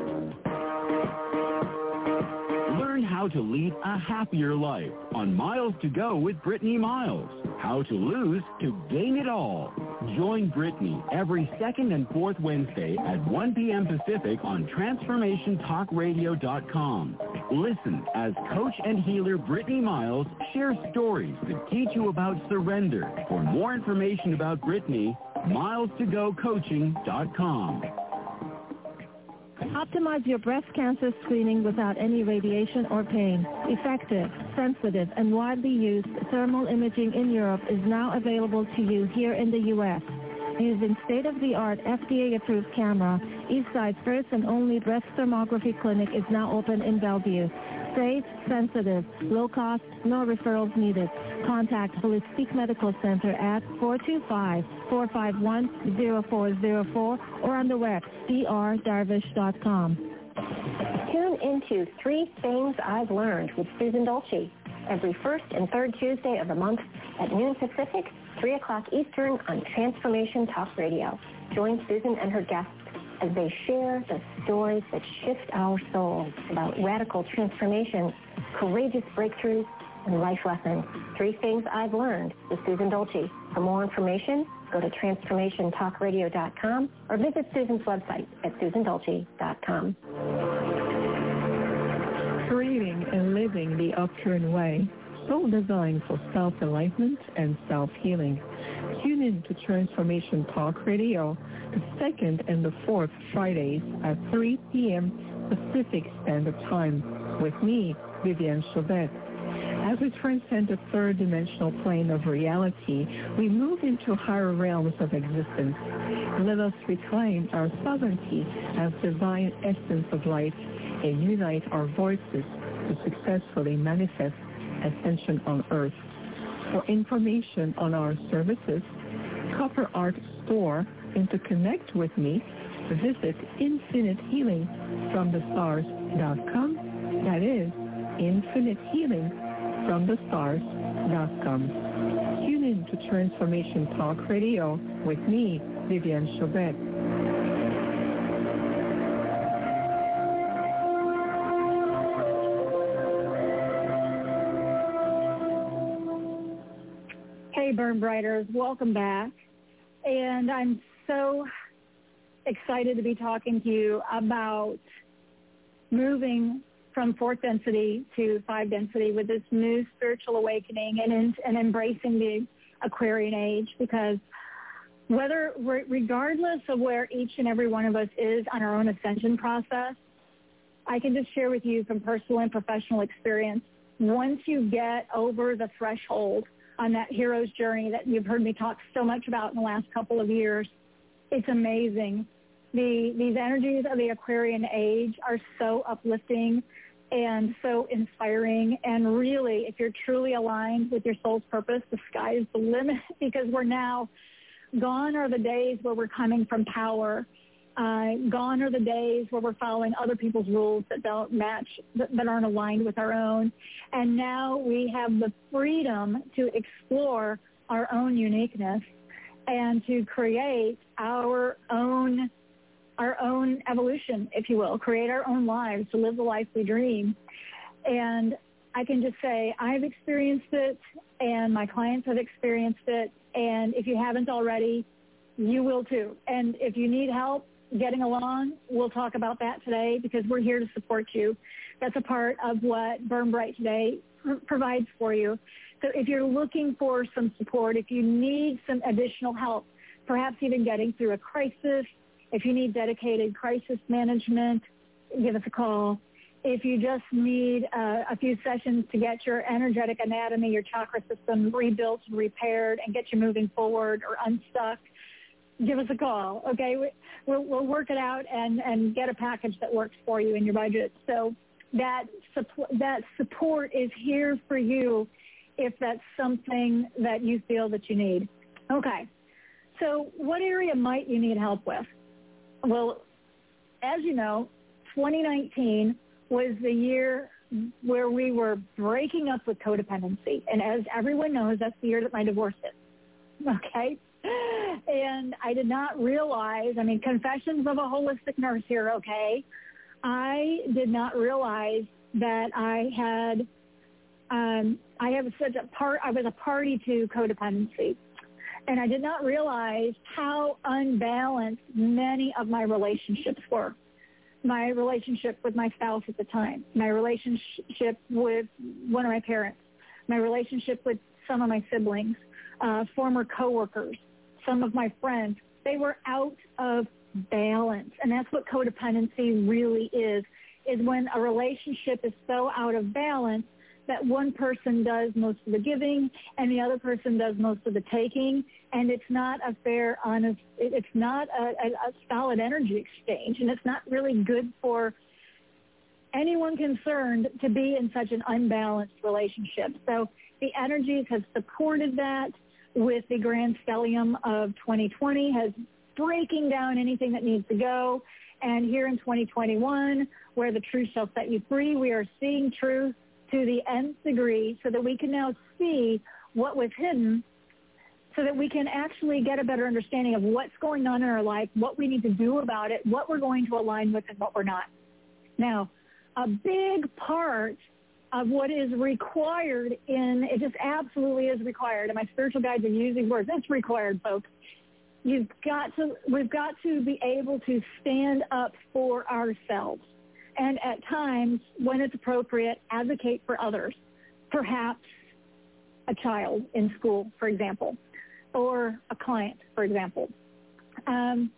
Learn how to lead a happier life on Miles to Go with Brittany Miles. How to lose to gain it all. Join Brittany every second and fourth Wednesday at one p.m. Pacific on transformation talk radio dot com. Listen as coach and healer Brittany Miles shares stories that teach you about surrender. For more information about Brittany, miles to go coaching dot com. Optimize your breast cancer screening without any radiation or pain. Effective, sensitive, and widely used thermal imaging in Europe is now available to you here in the U S Using state-of-the-art F D A-approved camera, Eastside's first and only breast thermography clinic is now open in Bellevue. Safe, sensitive, low cost, no referrals needed. Contact Holistic Medical Center at four two five, four five one, zero four zero four or on the web, d r darvish dot com. Tune into Three Things I've Learned with Susan Dolce every first and third Tuesday of the month at noon Pacific, three o'clock Eastern on Transformation Talk Radio. Join Susan and her guests as they share the stories that shift our souls about radical transformation, courageous breakthroughs, and life lessons. Three Things I've Learned with Susan Dolce. For more information, go to transformation talk radio dot com or visit Susan's website at susan dolce dot com. Creating and living the upturned way, so designed for self-enlightenment and self-healing. Tune in to Transformation Talk Radio the second and the fourth Fridays at three p.m. Pacific Standard Time with me, Vivian Chauvet. As we transcend the third dimensional plane of reality, we move into higher realms of existence. Let us reclaim our sovereignty as divine essence of light and unite our voices to successfully manifest ascension on Earth. For information on our services, Copper Art Store, and to connect with me, visit infinite healing from the stars dot com. That is infinite healing from the stars dot com. Tune in to Transformation Talk Radio with me, Vivian Chauvet. Hey, Burn Brighters, welcome back. And I'm so excited to be talking to you about moving from fourth density to five density with this new spiritual awakening and, and embracing the Aquarian age, because whether, regardless of where each and every one of us is on our own ascension process, I can just share with you from personal and professional experience, once you get over the threshold on that hero's journey that you've heard me talk so much about in the last couple of years, it's amazing. The, these energies of the Aquarian age are so uplifting and so inspiring. And really, if you're truly aligned with your soul's purpose, the sky is the limit, because we're now gone are the days where we're coming from power. Uh, gone are the days where we're following other people's rules that don't match, that, that aren't aligned with our own. And now we have the freedom to explore our own uniqueness and to create our own, our own evolution, if you will, create our own lives, to live the life we dream. And I can just say I've experienced it, and my clients have experienced it, and if you haven't already, you will too. And if you need help getting along, we'll talk about that today, because we're here to support you. That's a part of what Burn Bright Today pr- provides for you. So if you're looking for some support, if you need some additional help, perhaps even getting through a crisis, if you need dedicated crisis management, give us a call. If you just need uh, a few sessions to get your energetic anatomy, your chakra system rebuilt and repaired and get you moving forward or unstuck, give us a call, okay? We, we'll, we'll work it out and, and get a package that works for you in your budget. So that, support, that support is here for you if that's something that you feel that you need. Okay, so what area might you need help with? Well, as you know, twenty nineteen was the year where we were breaking up with codependency. And as everyone knows, that's the year that my divorce hit, okay? And I did not realize, I mean, confessions of a holistic nurse here, okay? I did not realize that I had, um, I have such a part, I was a party to codependency. And I did not realize how unbalanced many of my relationships were. My relationship with my spouse at the time, my relationship with one of my parents, my relationship with some of my siblings, uh, former coworkers, some of my friends, they were out of balance. And that's what codependency really is, is when a relationship is so out of balance that one person does most of the giving and the other person does most of the taking, and it's not a fair, honest, it's not a, a, a solid energy exchange, and it's not really good for anyone concerned to be in such an unbalanced relationship. So the energies have supported that with the grand stellium of twenty twenty, has breaking down anything that needs to go. And here in twenty twenty-one, where the truth shall set you free, we are seeing truth to the nth degree so that we can now see what was hidden, so that we can actually get a better understanding of what's going on in our life, what we need to do about it, what we're going to align with and what we're not. Now, a big part of what is required in, it just absolutely is required, and my spiritual guides are using words, it's required, folks. You've got to, we've got to be able to stand up for ourselves. And at times, when it's appropriate, advocate for others, perhaps a child in school, for example, or a client, for example. Um,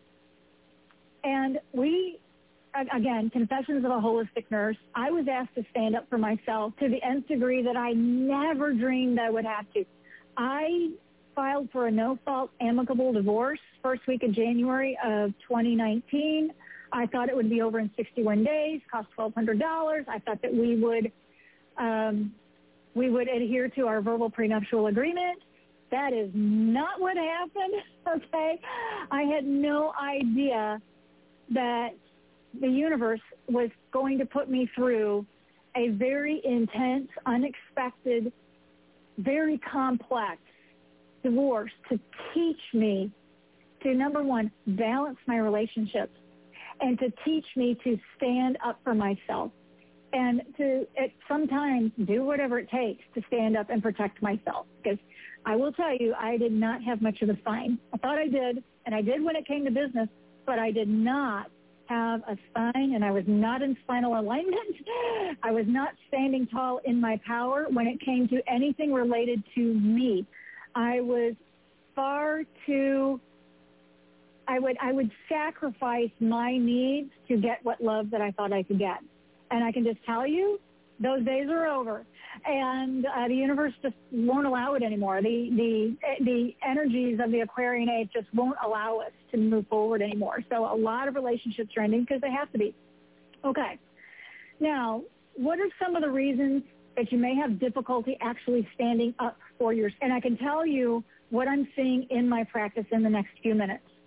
and we, again, Confessions of a Holistic Nurse, I was asked to stand up for myself to the nth degree that I never dreamed I would have to. I filed for a no-fault amicable divorce first week of January of twenty nineteen. I thought it would be over in sixty-one days, cost twelve hundred dollars. I thought that we would um, we would adhere to our verbal prenuptial agreement. That is not what happened, okay? I had no idea that the universe was going to put me through a very intense, unexpected, very complex divorce to teach me to, number one, balance my relationships, and to teach me to stand up for myself, and to at sometimes do whatever it takes to stand up and protect myself. Because I will tell you, I did not have much of a spine. I thought I did, and I did when it came to business, but I did not have a spine, and I was not in spinal alignment. I was not standing tall in my power when it came to anything related to me. I was far too... I would I would sacrifice my needs to get what love that I thought I could get. And I can just tell you, those days are over. And uh, the universe just won't allow it anymore. The, the, the energies of the Aquarian age just won't allow us to move forward anymore. So a lot of relationships are ending because they have to be. Okay. Now, what are some of the reasons that you may have difficulty actually standing up for yourself? And I can tell you what I'm seeing in my practice in the next few minutes.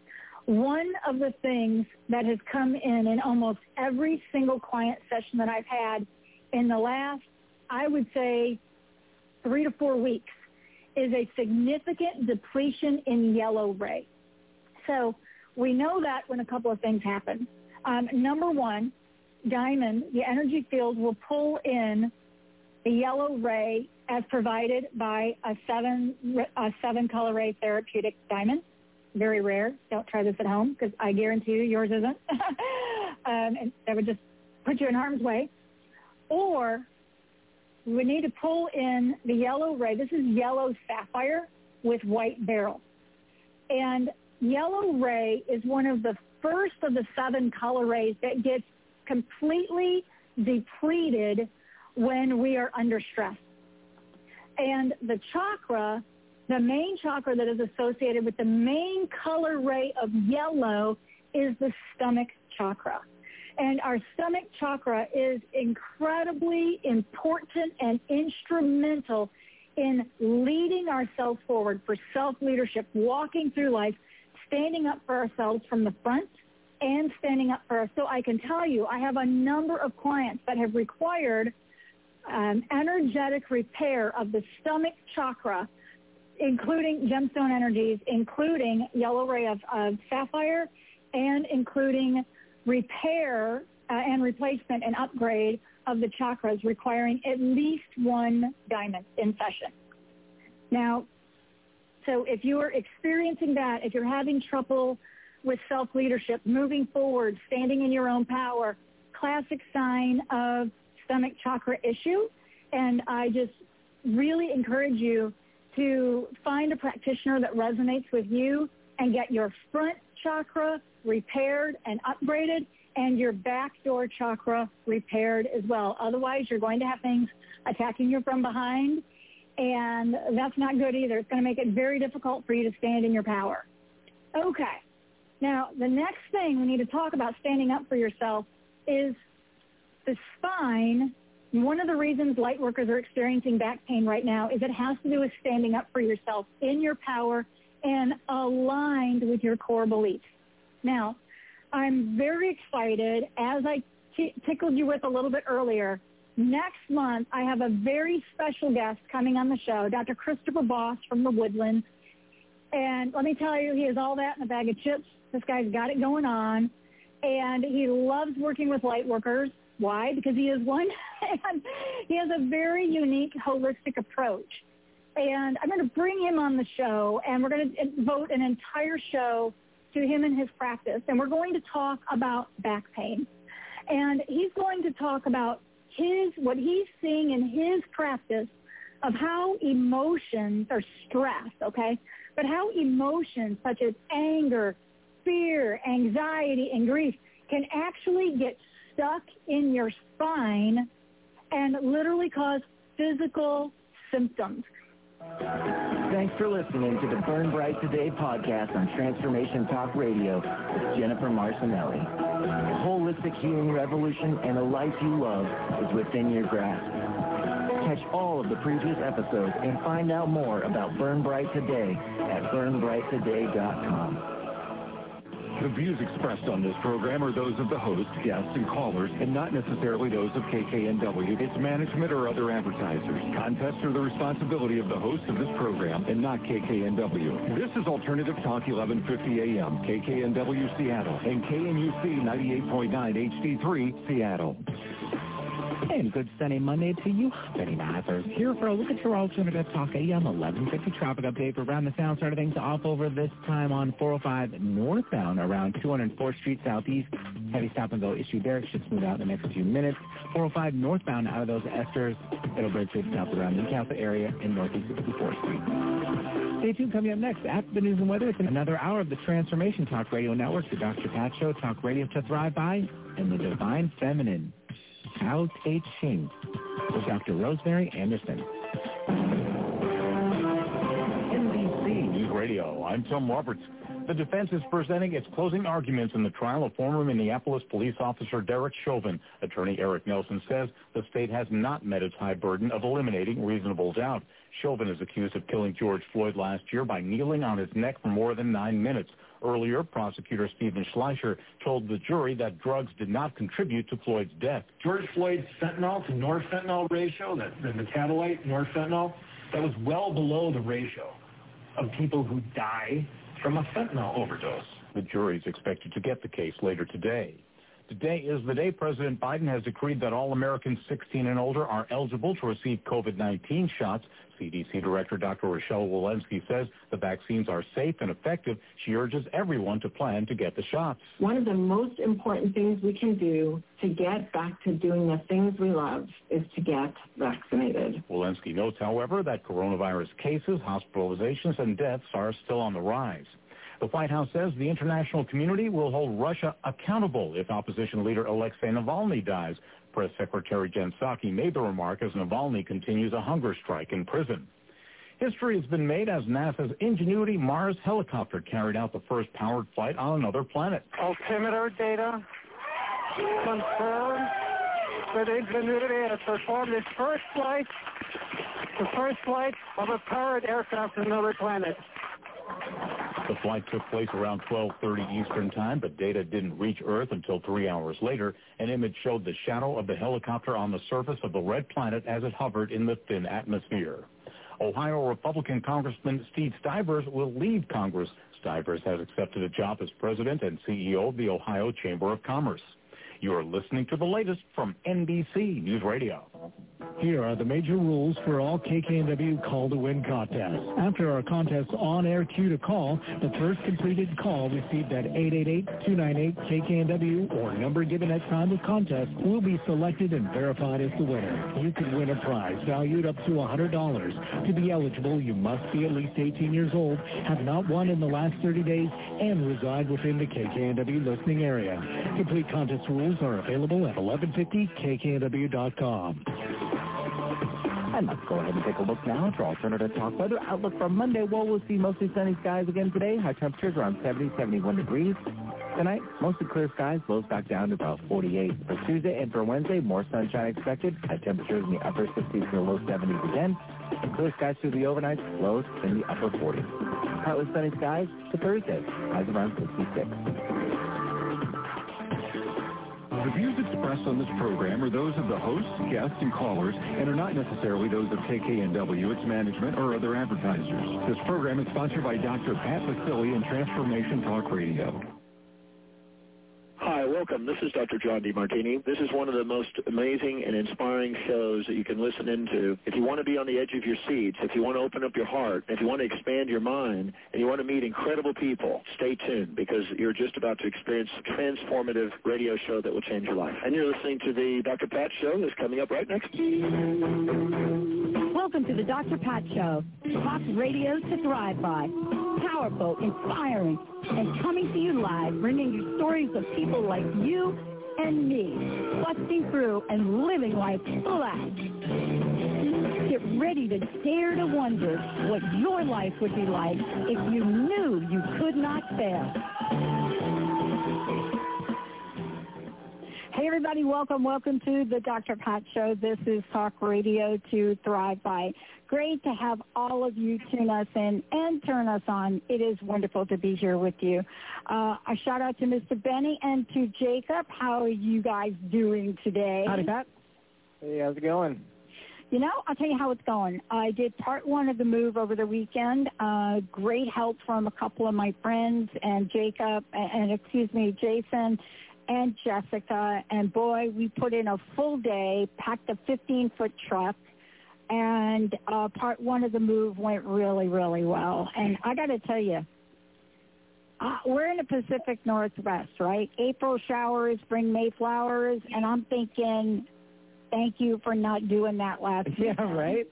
One of the things that has come in in almost every single client session that I've had in the last, I would say, three to four weeks is a significant depletion in yellow ray. So we know that when a couple of things happen. Um, number one, diamond, the energy field will pull in the yellow ray as provided by a seven, a seven color ray therapeutic diamond. Very rare. Don't try this at home because I guarantee you yours isn't. um, and that would just put you in harm's way. Or we need to pull in the yellow ray. This is yellow sapphire with white beryl. And yellow ray is one of the first of the seven color rays that gets completely depleted when we are under stress. And the chakra, the main chakra that is associated with the main color ray of yellow is the stomach chakra. And our stomach chakra is incredibly important and instrumental in leading ourselves forward for self-leadership, walking through life, standing up for ourselves from the front and standing up for us. So I can tell you, I have a number of clients that have required um, energetic repair of the stomach chakra, including gemstone energies, including yellow ray of, of sapphire, and including repair uh, and replacement and upgrade of the chakras, requiring at least one diamond in session. Now, so if you are experiencing that, if you're having trouble with self-leadership, moving forward, standing in your own power, classic sign of stomach chakra issue, and I just really encourage you to find a practitioner that resonates with you and get your front chakra repaired and upgraded and your backdoor chakra repaired as well. Otherwise, you're going to have things attacking you from behind, and that's not good either. It's going to make it very difficult for you to stand in your power. Okay. Now, the next thing we need to talk about standing up for yourself is the spine. One of the reasons light workers are experiencing back pain right now is it has to do with standing up for yourself in your power and aligned with your core beliefs. Now, I'm very excited, as I t- tickled you with a little bit earlier. Next month, I have a very special guest coming on the show, Doctor Christopher Boss from the Woodlands. And let me tell you, he is all that in a bag of chips. This guy's got it going on. And he loves working with light workers. Why? Because he is one, and he has a very unique, holistic approach. And I'm going to bring him on the show, and we're going to devote an entire show to him and his practice. And we're going to talk about back pain. And he's going to talk about his what he's seeing in his practice of how emotions are stress, okay, but how emotions such as anger, fear, anxiety, and grief can actually get stuck in your spine and literally cause physical symptoms. Thanks for listening to the Burn Bright Today podcast on Transformation Talk Radio with Jennifer Marcinelli. A holistic healing revolution and a life you love is within your grasp. Catch all of the previous episodes and find out more about Burn Bright Today at burn bright today dot com. The views expressed on this program are those of the host, guests, and callers, and not necessarily those of K K N W, its management, or other advertisers. Contests are the responsibility of the host of this program and not K K N W. This is Alternative Talk eleven fifty A M, K K N W Seattle, and K N U C ninety-eight point nine H D three Seattle. And good sunny Monday to you. Benny Mathers here for a look at your Alternative Talk A M eleven fifty traffic update for around the sound. Starting things off over this time on four oh five northbound around two hundred fourth Street Southeast. Heavy stop and go issue there. It should smooth out in the next few minutes. four oh five northbound out of those esters. It'll bridge to south around Newcastle area in northeast fifty-fourth Street. Stay tuned. Coming up next after the news and weather, it's another hour of the Transformation Talk Radio Network, the Doctor Pat Show, Talk Radio to Thrive By, and the Divine Feminine. Tao Te Ching with Doctor Rosemary Anderson. N B C News Radio. Radio. I'm Tom Roberts. The defense is presenting its closing arguments in the trial of former Minneapolis police officer Derek Chauvin. Attorney Eric Nelson says the state has not met its high burden of eliminating reasonable doubt. Chauvin is accused of killing George Floyd last year by kneeling on his neck for more than nine minutes. Earlier, prosecutor Stephen Schleicher told the jury that drugs did not contribute to Floyd's death. George Floyd's fentanyl to norfentanyl ratio, that the metabolite norfentanyl, that was well below the ratio of people who die from a fentanyl overdose. The jury is expected to get the case later today. Today is the day President Biden has decreed that all Americans sixteen and older are eligible to receive COVID nineteen shots. C D C Director Doctor Rochelle Walensky says the vaccines are safe and effective. She urges everyone to plan to get the shots. One of the most important things we can do to get back to doing the things we love is to get vaccinated. Walensky notes, however, that coronavirus cases, hospitalizations, and deaths are still on the rise. The White House says the international community will hold Russia accountable if opposition leader Alexei Navalny dies. Press Secretary Jen Psaki made the remark as Navalny continues a hunger strike in prison. History has been made as NASA's Ingenuity Mars helicopter carried out the first powered flight on another planet. Altimeter data confirms that Ingenuity has performed its first flight, the first flight of a powered aircraft to another planet. The flight took place around twelve thirty Eastern Time, but data didn't reach Earth until three hours later. An image showed the shadow of the helicopter on the surface of the red planet as it hovered in the thin atmosphere. Ohio Republican Congressman Steve Stivers will leave Congress. Stivers has accepted a job as president and C E O of the Ohio Chamber of Commerce. You're listening to the latest from N B C News Radio. Here are the major rules for all K K N W Call to Win contests. After our contest's on-air cue to call, the first completed call received at eight eight eight, two nine eight, K K N W or number given at time of contest will be selected and verified as the winner. You can win a prize valued up to one hundred dollars. To be eligible, you must be at least eighteen years old, have not won in the last thirty days, and reside within the K K N W listening area. Complete contest rules are available at eleven fifty K K N W dot com. And let's go ahead and take a look now at our alternative talk weather outlook for Monday. Well, we'll see mostly sunny skies again today. High temperatures around seventy, seventy-one degrees. Tonight, mostly clear skies, lows back down to about forty-eight. For Tuesday and for Wednesday, more sunshine expected. High temperatures in the upper sixties to the low seventies again. And clear skies through the overnight, lows in the upper forties. Partly sunny skies to Thursday, highs around sixty-six. The views expressed on this program are those of the hosts, guests, and callers, and are not necessarily those of K K N W, its management, or other advertisers. This program is sponsored by Doctor Pat Basile and Transformation Talk Radio. Hi, welcome. This is Doctor John DeMartini. This is one of the most amazing and inspiring shows that you can listen into. If you want to be on the edge of your seats, if you want to open up your heart, if you want to expand your mind, and you want to meet incredible people, stay tuned because you're just about to experience a transformative radio show that will change your life. And you're listening to the Doctor Pat Show that's coming up right next. Welcome to the Doctor Pat Show. Talk radio to thrive by. Powerful, inspiring, and coming to you live, bringing you stories of people like you and me, busting through and living life full out. Get ready to dare to wonder what your life would be like if you knew you could not fail. Hey, everybody, welcome. Welcome to the Doctor Pat Show. This is Talk Radio to Thrive By. Great to have all of you tune us in and turn us on. It is wonderful to be here with you. Uh, a shout out to Mister Benny and to Jacob. How are you guys doing today? Howdy, Pat. Hey, how's it going? You know, I'll tell you how it's going. I did part one of the move over the weekend. Uh, great help from a couple of my friends and Jacob, and, and excuse me, Jason and Jessica. And boy, we put in a full day, packed a fifteen-foot truck, and uh, part one of the move went really, really well. And I got to tell you, uh, we're in the Pacific Northwest, right? April showers bring Mayflowers, and I'm thinking, thank you for not doing that last Yeah, right?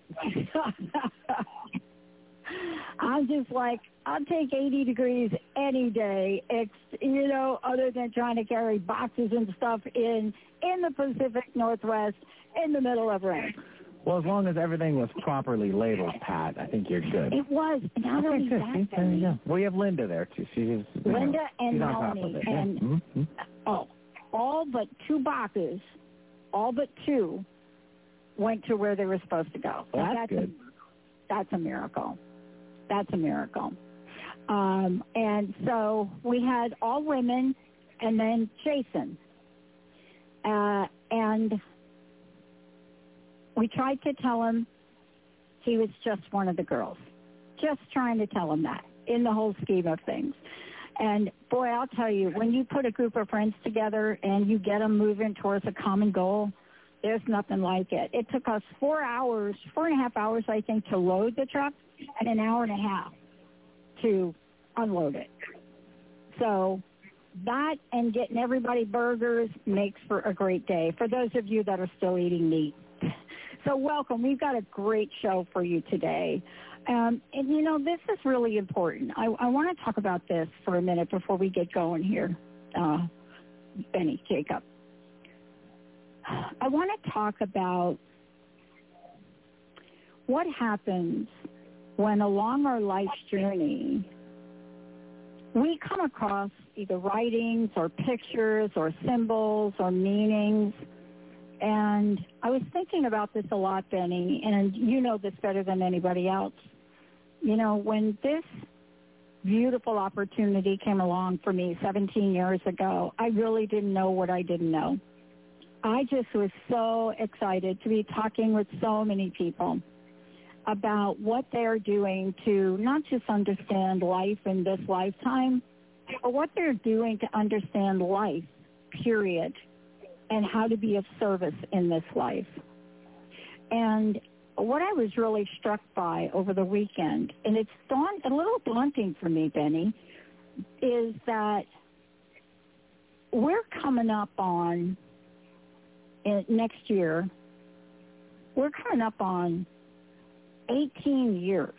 I'm just like, I'll take eighty degrees any day, it's, you know, other than trying to carry boxes and stuff in in the Pacific Northwest in the middle of rain. Well, as long as everything was properly labeled, Pat, I think you're good. It was. Not okay, only good. that, See, there you go. Well, you have Linda there, too. She's Linda you know, and she's on top Melanie. of it. And, yeah. mm-hmm. oh, all but two boxes, all but two, went to where they were supposed to go. Well, that's, that's good. A, that's a miracle. That's a miracle. Um, and so we had all women and then Jason. Uh, and we tried to tell him he was just one of the girls. Just trying to tell him that in the whole scheme of things. And, boy, I'll tell you, when you put a group of friends together and you get them moving towards a common goal, there's nothing like it. It took us four hours, four and a half hours, I think, to load the truck and an hour and a half to unload it. So that and getting everybody burgers makes for a great day for those of you that are still eating meat. So welcome. We've got a great show for you today. Um, and, you know, this is really important. I, I want to talk about this for a minute before we get going here, uh, Benny, Jacob. I want to talk about what happens when along our life's journey we come across either writings or pictures or symbols or meanings. And I was thinking about this a lot, Benny, and you know this better than anybody else. You know, when this beautiful opportunity came along for me seventeen years ago, I really didn't know what I didn't know. I just was so excited to be talking with so many people about what they're doing to not just understand life in this lifetime, but what they're doing to understand life, period, and how to be of service in this life. And what I was really struck by over the weekend, and it's dawn- a little daunting for me, Benny, is that we're coming up on, in, next year, we're coming up on eighteen years.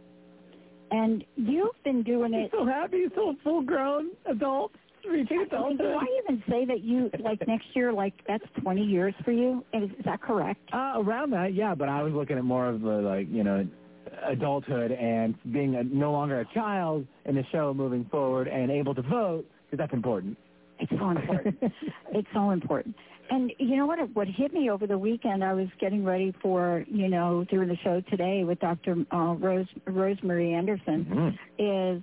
And you've been doing it. I'm so happy, so full-grown adult. Reaching adulthood. Do I even say that you, like, next year, like, that's twenty years for you? Is, is that correct? Uh, around that, yeah, but I was looking at more of the, like, you know, adulthood and being a, no longer a child in the show moving forward and able to vote, because that's important. It's so important. It's so important. And you know what? What hit me over the weekend, I was getting ready for, you know, doing the show today with Doctor Uh, Rose Rosemary Anderson, mm-hmm. is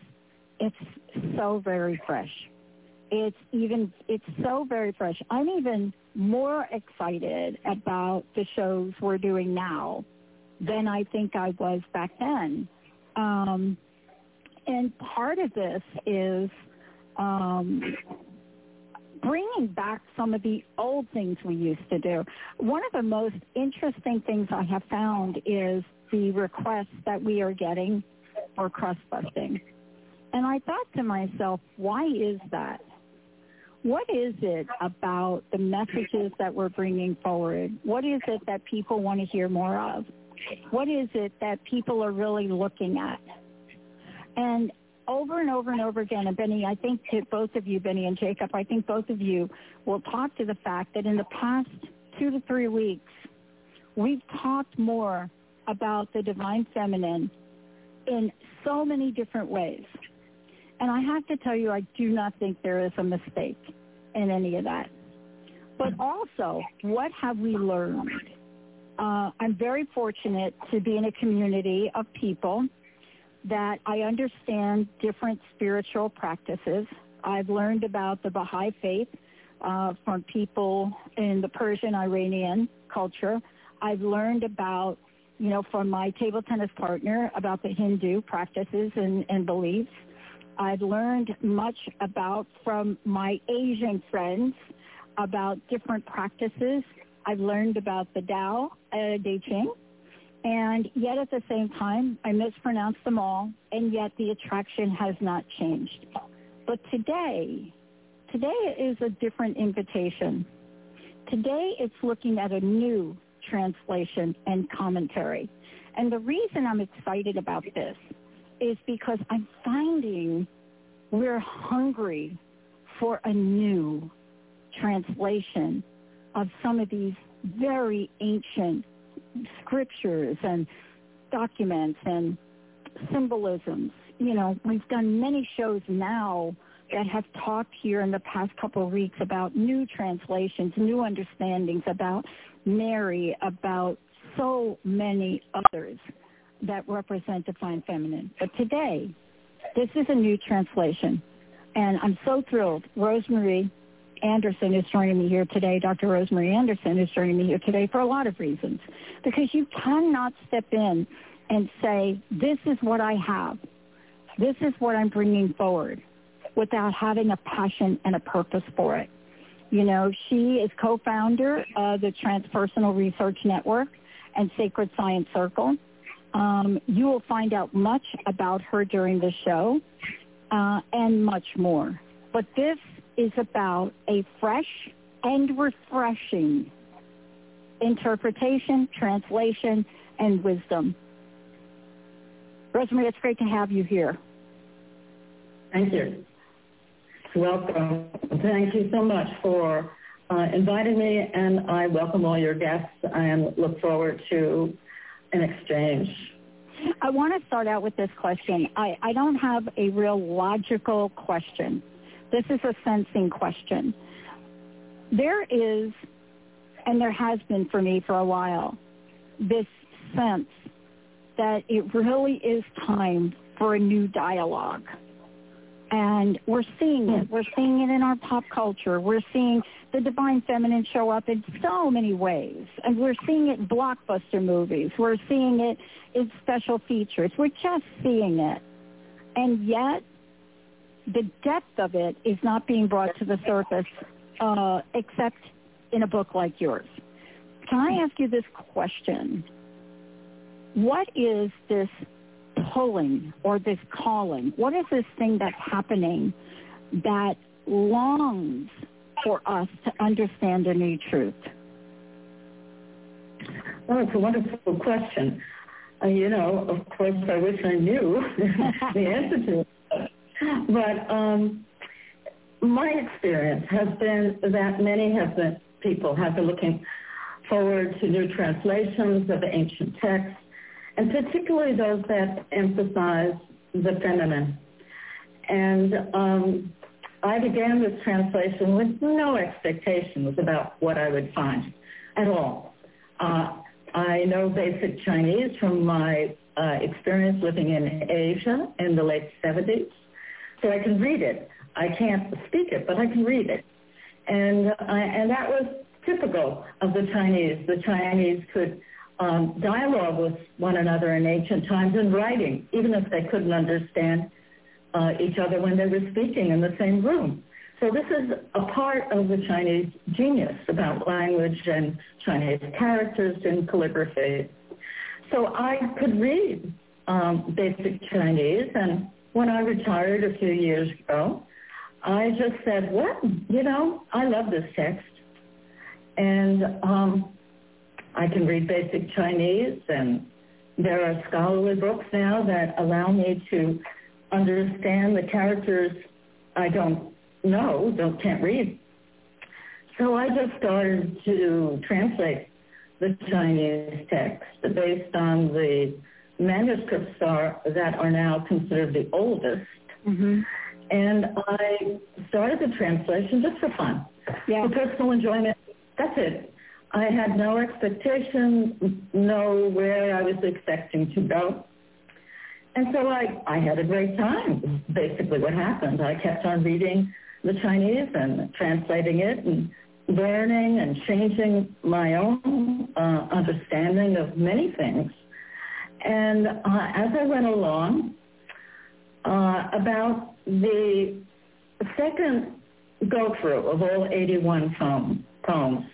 it's so very fresh. It's even, it's so very fresh. I'm even more excited about the shows we're doing now than I think I was back then. Um, and part of this is um, bringing back some of the old things we used to do. One of the most interesting things I have found is the requests that we are getting for crust busting. And I thought to myself, why is that? What is it about the messages that we're bringing forward? What is it that people want to hear more of? What is it that people are really looking at? And over and over and over again, and Benny, I think to both of you, Benny and Jacob, I think both of you will talk to the fact that in the past two to three weeks, we've talked more about the divine feminine in so many different ways. And I have to tell you, I do not think there is a mistake in any of that. But also, what have we learned? Uh, I'm very fortunate to be in a community of people that I understand different spiritual practices. I've learned about the Baha'i faith uh, from people in the Persian Iranian culture. I've learned about, you know, from my table tennis partner about the Hindu practices and, and beliefs. I've learned much about from my Asian friends about different practices. I've learned about the Tao, uh, De Ching, and yet at the same time, I mispronounce them all, and yet the attraction has not changed. But today, today is a different invitation. Today it's looking at a new translation and commentary. And the reason I'm excited about this is because I'm finding we're hungry for a new translation of some of these very ancient scriptures and documents and symbolisms. You know, we've done many shows now that have talked here in the past couple of weeks about new translations, new understandings about Mary, about so many others that represent divine feminine. But today, this is a new translation, and I'm so thrilled. Rosemary Anderson is joining me here today. Doctor Rosemary Anderson is joining me here today for a lot of reasons, because you cannot step in and say, this is what I have, this is what I'm bringing forward, without having a passion and a purpose for it. You know, she is co-founder of the Transpersonal Research Network and Sacred Science Circle. Um, you will find out much about her during the show uh, and much more. But this is about a fresh and refreshing interpretation, translation, and wisdom. Rosemary, it's great to have you here. Thank you. Welcome. Thank you so much for uh, inviting me, and I welcome all your guests and look forward to an exchange. I want to start out with this question. I, I don't have a real logical question. This is a sensing question. There is, and there has been for me for a while, this sense that it really is time for a new dialogue. And we're seeing it. We're seeing it in our pop culture. We're seeing the divine feminine show up in so many ways. And we're seeing it in blockbuster movies. We're seeing it in special features. We're just seeing it. And yet, the depth of it is not being brought to the surface uh, except in a book like yours. Can I ask you this question? What is this pulling or this calling? What is this thing that's happening that longs for us to understand a new truth? Well, it's a wonderful question. Uh, you know, of course, I wish I knew the answer to it. But um, my experience has been that many have been, people have been looking forward to new translations of ancient texts, and particularly those that emphasize the feminine. And um, I began this translation with no expectations about what I would find at all. Uh, I know basic Chinese from my uh, experience living in Asia in the late seventies, so I can read it. I can't speak it, but I can read it. And, I, and that was typical of the Chinese. The Chinese could Um, dialogue with one another in ancient times in writing, even if they couldn't understand uh, each other when they were speaking in the same room. So this is a part of the Chinese genius about language and Chinese characters and calligraphy. So I could read um, basic Chinese, and when I retired a few years ago, I just said, what? You know, I love this text. And um, I can read basic Chinese, and there are scholarly books now that allow me to understand the characters I don't know, don't can't read. So I just started to translate the Chinese text based on the manuscripts are, that are now considered the oldest. Mm-hmm. And I started the translation just for fun, yeah. for personal enjoyment. That's it. I had no expectation, no where I was expecting to go. And so I, I had a great time, basically what happened. I kept on reading the Chinese and translating it and learning and changing my own uh, understanding of many things. And uh, as I went along, uh, about the second go-through of all eighty-one poem, poems,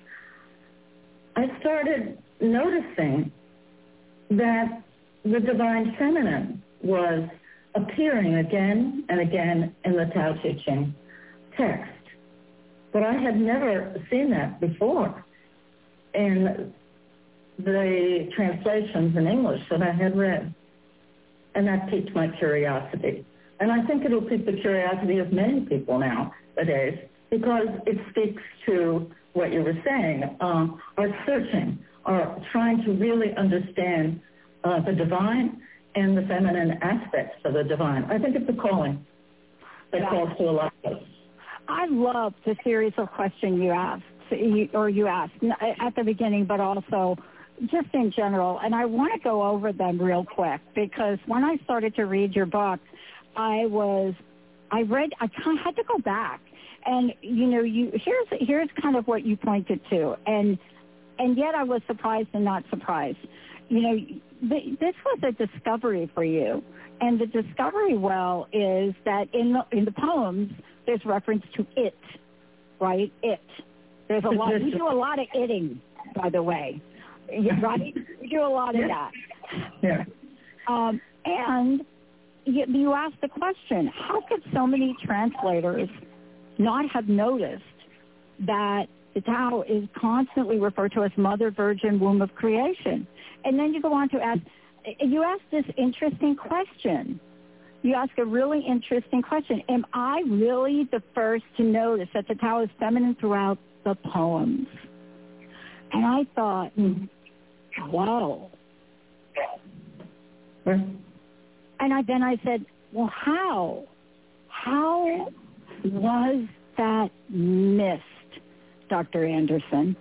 I started noticing that the divine feminine was appearing again and again in the Tao Te Ching text. But I had never seen that before in the translations in English that I had read. And that piqued my curiosity. And I think it'll pique the curiosity of many people nowadays, because it speaks to what you were saying, uh, our searching, are trying to really understand uh, the divine and the feminine aspects of the divine. I think it's a calling that yeah. calls to a lot of us. I love the series of questions you asked, or you asked at the beginning, but also just in general. And I want to go over them real quick because when I started to read your book, I was, I read, I kind of had to go back. And, you know, you here's here's kind of what you pointed to. And and yet I was surprised and not surprised. You know, th- this was a discovery for you. And the discovery well is that in the, in the poems, there's reference to it, right? It. There's a lot. You do a lot of itting, by the way, right? You do a lot of that. Yeah. Um, and you, you asked the question, how could so many translators not have noticed that the Tao is constantly referred to as Mother Virgin Womb of Creation? And then you go on to ask, you ask this interesting question. You ask a really interesting question. Am I really the first to notice that the Tao is feminine throughout the poems? And I thought, wow. And I, then I said, well, how? How was that missed, Doctor Anderson?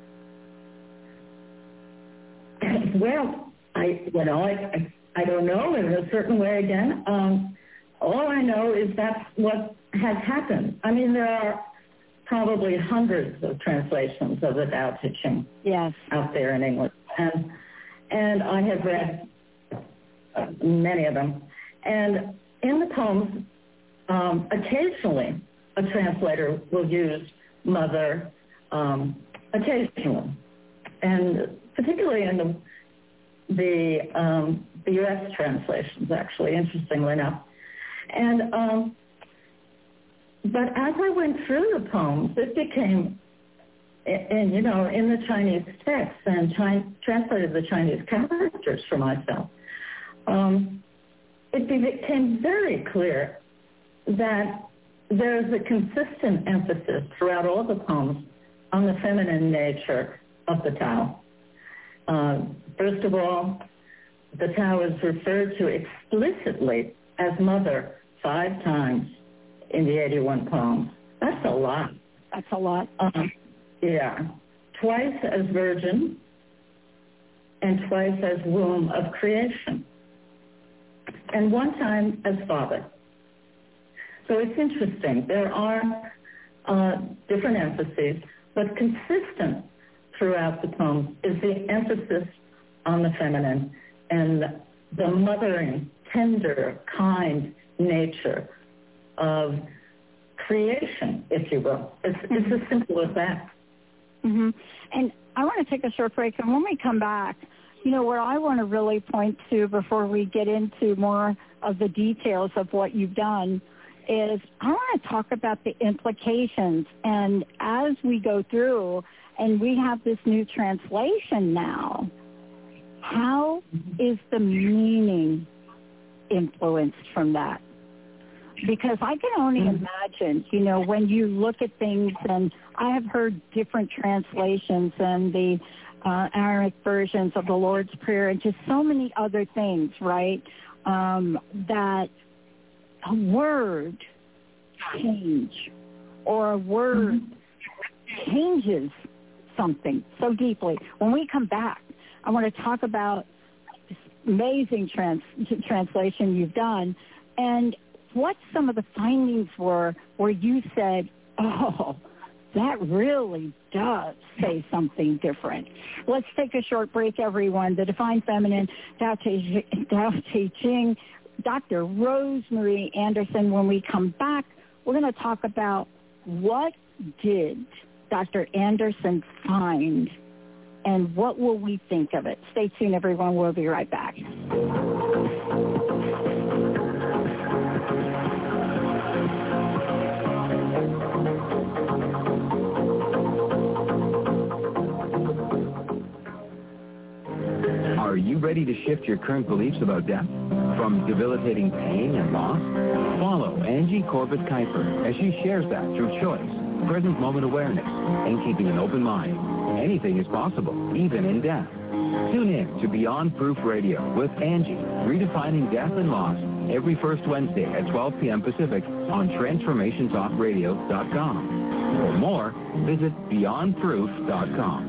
Well, I, you know, I, I don't know in a certain way again. Um, all I know is that's what has happened. I mean, there are probably hundreds of translations of the Tao Te Ching yes. out there in English. And, and I have read uh, many of them. And in the poems, um, occasionally a translator will use mother, um, occasionally. And particularly in the the um, the U S translations, actually, interestingly enough. And um, but as I went through the poems, it became, and you know, in the Chinese text and China, translated the Chinese characters for myself, um, it became very clear that there's a consistent emphasis throughout all the poems on the feminine nature of the Tao. Uh, first of all, the Tao is referred to explicitly as mother five times in the eighty-one poems. That's a lot. That's a lot. Um, yeah. Twice as virgin and twice as womb of creation. And one time as father. So it's interesting. There are uh, different emphases, but consistent throughout the poems is the emphasis on the feminine and the mothering, tender, kind nature of creation, if you will. It's, mm-hmm. it's as simple as that. Mm-hmm. And I want to take a short break, and when we come back, you know, what I want to really point to before we get into more of the details of what you've done is I want to talk about the implications. And as we go through, and we have this new translation now, how is the meaning influenced from that? Because I can only imagine, you know, when you look at things, and I have heard different translations and the uh, Aramaic versions of the Lord's Prayer and just so many other things, right, um, that a word change or a word mm-hmm. changes something so deeply. When we come back, I want to talk about this amazing trans- translation you've done and what some of the findings were where you said, oh, that really does say something different. Let's take a short break, everyone. The Divine Feminine, Tao Te, Tao Te Ching, Doctor Rosemarie Anderson. When we come back, we're going to talk about what did Doctor Anderson find and what will we think of it. Stay tuned, everyone. We'll be right back. Are you ready to shift your current beliefs about death? From debilitating pain and loss? Follow Angie Corbett Kuiper as she shares that through choice, present moment awareness, and keeping an open mind. anything is possible, even in death. Tune in to Beyond Proof Radio with Angie, redefining death and loss, every first Wednesday at twelve p.m. Pacific on transformation talk radio dot com. For more, visit beyond proof dot com.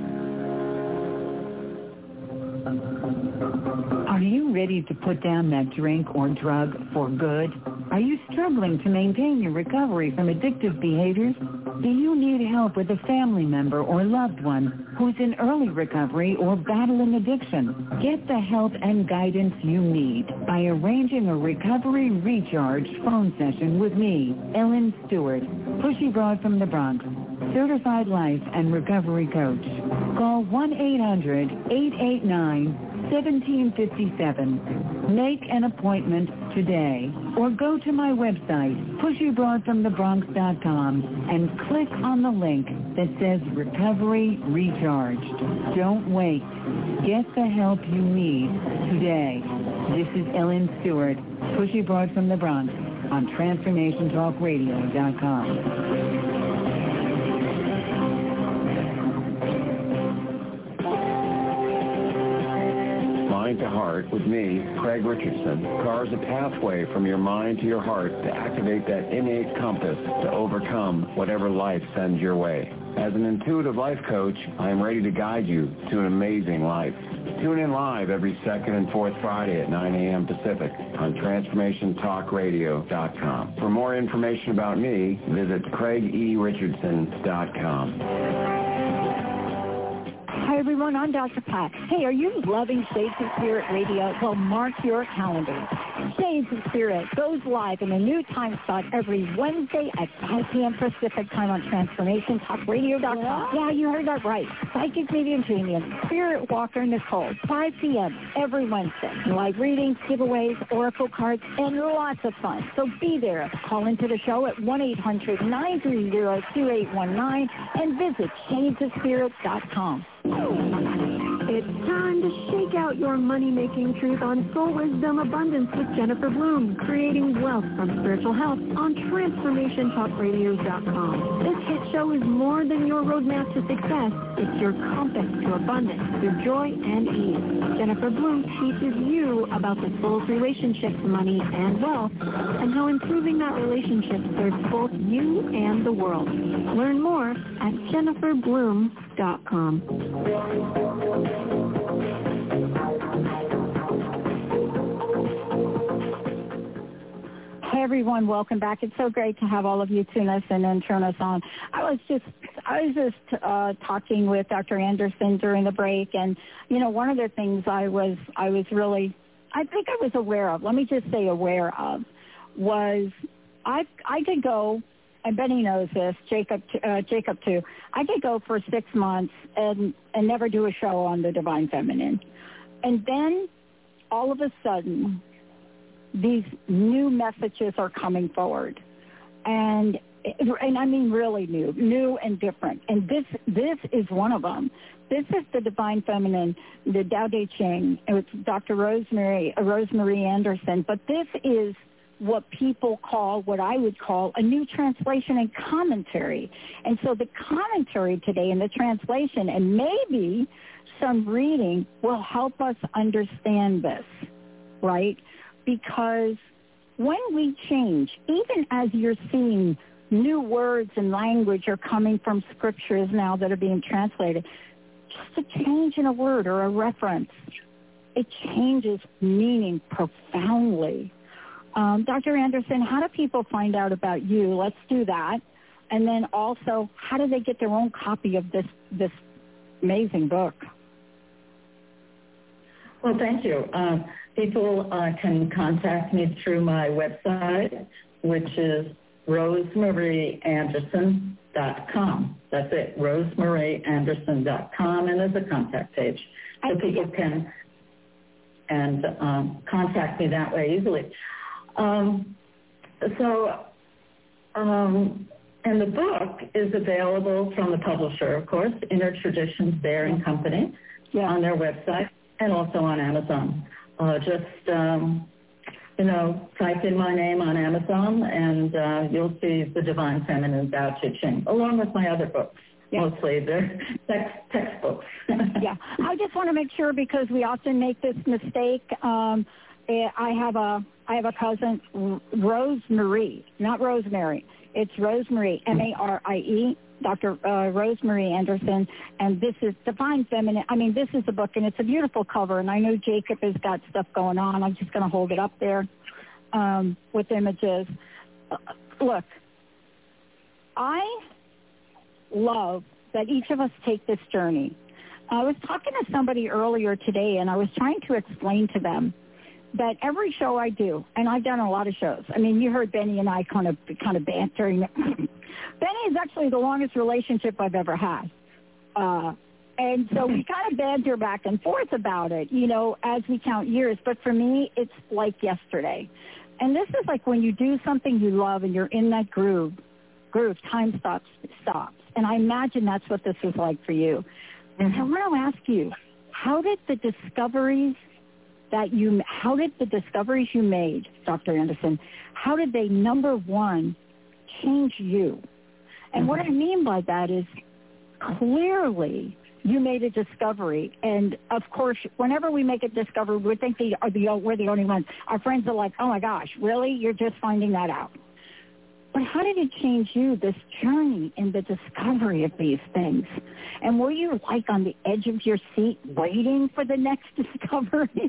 Are you ready to put down that drink or drug for good? Are you struggling to maintain your recovery from addictive behaviors? Do you need help with a family member or loved one who's in early recovery or battling addiction? Get the help and guidance you need by arranging a recovery recharge phone session with me, Ellen Stewart, Pushy Broad from the Bronx, certified life and recovery coach. Call one eight hundred, eight eight nine, one seven five seven. Make an appointment today or go to my website, pushy broad from the bronx dot com, and click on the link that says Recovery Recharged. Don't wait. Get the help you need today. This is Ellen Stewart, Pushy Broad from the Bronx on transformation talk radio dot com. Mind to Heart with me, Craig Richardson, carves a pathway from your mind to your heart to activate that innate compass to overcome whatever life sends your way. As an intuitive life coach, I am ready to guide you to an amazing life. Tune in live every second and fourth Friday at nine a.m. Pacific on transformation talk radio dot com. For more information about me, visit craig e richardson dot com. Hi, everyone. I'm Doctor Pat. Hey, are you loving Shades of Spirit Radio? Well, mark your calendars. Shades of Spirit goes live in a new time slot every Wednesday at five p.m. Pacific time on transformation talk radio dot com. Yeah, you heard that right. Psychic medium Jamie and Spirit Walker Nicole, five p.m. every Wednesday. Live readings, giveaways, oracle cards, and lots of fun. So be there. Call into the show at one eight hundred, nine three zero, two eight one nine and visit shades of spirit dot com. It's time to shake out your money-making truth on Soul Wisdom Abundance with Jennifer Bloom, creating wealth from spiritual health on transformation talk radio dot com. This hit show is more than your roadmap to success. It's your compass to abundance through joy and ease. Jennifer Bloom teaches you about the soul's relationship to money and wealth and how improving that relationship serves both you and the world. Learn more at jennifer bloom dot com. Hey everyone, welcome back. It's so great to have all of you tune us in and turn us on. I was just I was just uh, talking with Doctor Anderson during the break, and you know, one of the things I was I was really I think I was aware of. Let me just say aware of was I I could go. And Benny knows this, Jacob, uh, Jacob too. I could go for six months and, and never do a show on the Divine Feminine. And then all of a sudden, these new messages are coming forward. And, and I mean really new, new and different. And this this is one of them. This is the Divine Feminine, the Tao Te Ching. It's Doctor Rosemary, uh, Rosemary Anderson. But this is what people call, what I would call, a new translation and commentary. And so the commentary today and the translation and maybe some reading will help us understand this, right? Because when we change, even as you're seeing new words and language are coming from scriptures now that are being translated, just a change in a word or a reference, it changes meaning profoundly. Um, Doctor Anderson, how do people find out about you? Let's do that. And then also, how do they get their own copy of this this amazing book? Well, thank you. Uh, people uh, can contact me through my website, which is rosemary anderson dot com. That's it, rosemary anderson dot com, and there's a contact page. So people can and um, contact me that way easily. Um, so, um, and the book is available from the publisher, of course, Inner Traditions Bear and Company, yeah. on their website, and also on Amazon. Uh, just, um, you know, type in my name on Amazon, and uh, you'll see The Divine Feminine Tao Te Ching, along with my other books. Yeah. Mostly the text, textbooks. Yeah. I just want to make sure because we often make this mistake. Um, I have a I have a cousin, Rosemary, not Rosemary. It's Rosemary, M A R I E, Doctor Uh, Rosemary Anderson, and this is Divine Feminine. I mean, this is the book, and it's a beautiful cover, and I know Jacob has got stuff going on. I'm just going to hold it up there um, with images. Uh, look, I love that each of us take this journey. I was talking to somebody earlier today, and I was trying to explain to them that every show I do, and I've done a lot of shows. I mean, you heard Benny and I kind of kind of bantering. Benny is actually the longest relationship I've ever had. Uh, and so we kind of banter back and forth about it, you know, as we count years. But for me, it's like yesterday. And this is like when you do something you love and you're in that groove, groove, time stops, stops. And I imagine that's what this is like for you. And I want to ask you, how did the discoveries that you, how did the discoveries you made, Doctor Anderson, how did they, number one, change you? And mm-hmm. what I mean by that is clearly you made a discovery. And, of course, whenever we make a discovery, we think they are the, we're the only ones. Our friends are like, oh, my gosh, really? You're just finding that out. But how did it change you, this journey in the discovery of these things? And were you like on the edge of your seat waiting for the next discovery?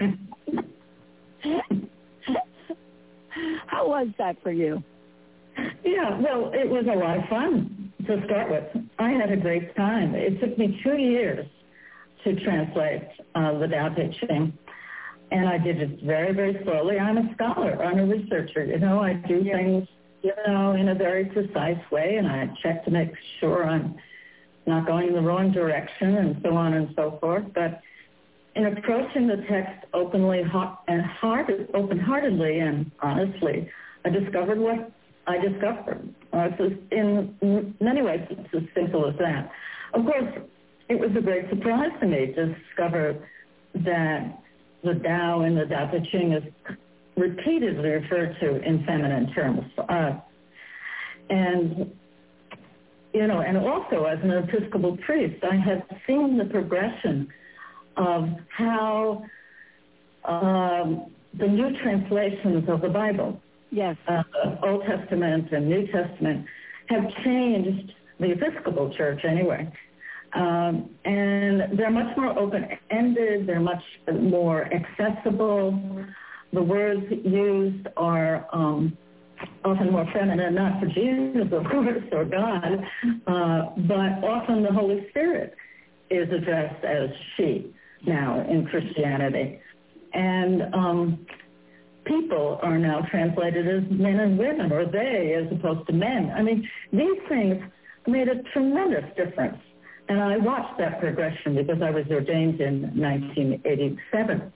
How was that for you? Yeah, well, it was a lot of fun to start with. I had a great time. It took me two years to translate uh, the Tao Te Ching. And I did it very, very slowly. I'm a scholar. I'm a researcher. You know, I do yeah. things you know, in a very precise way, and I check to make sure I'm not going in the wrong direction and so on and so forth. But in approaching the text openly and hard, open-heartedly and honestly, I discovered what I discovered. Uh, so in many ways, it's as simple as that. Of course, it was a great surprise to me to discover that the Tao in the Tao Te Ching is repeatedly referred to in feminine terms. Uh, and, you know, and also as an Episcopal priest, I had seen the progression of how um, the new translations of the Bible, yes, uh, Old Testament and New Testament, have changed the Episcopal Church anyway. Um, and they're much more open-ended, they're much more accessible. The words used are um, often more feminine, not for Jesus, of course, or God, uh, but often the Holy Spirit is addressed as she now in Christianity. And um, people are now translated as men and women, or they as opposed to men. I mean, these things made a tremendous difference. And I watched that progression because I was ordained in nineteen eighty-seven.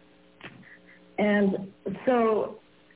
And so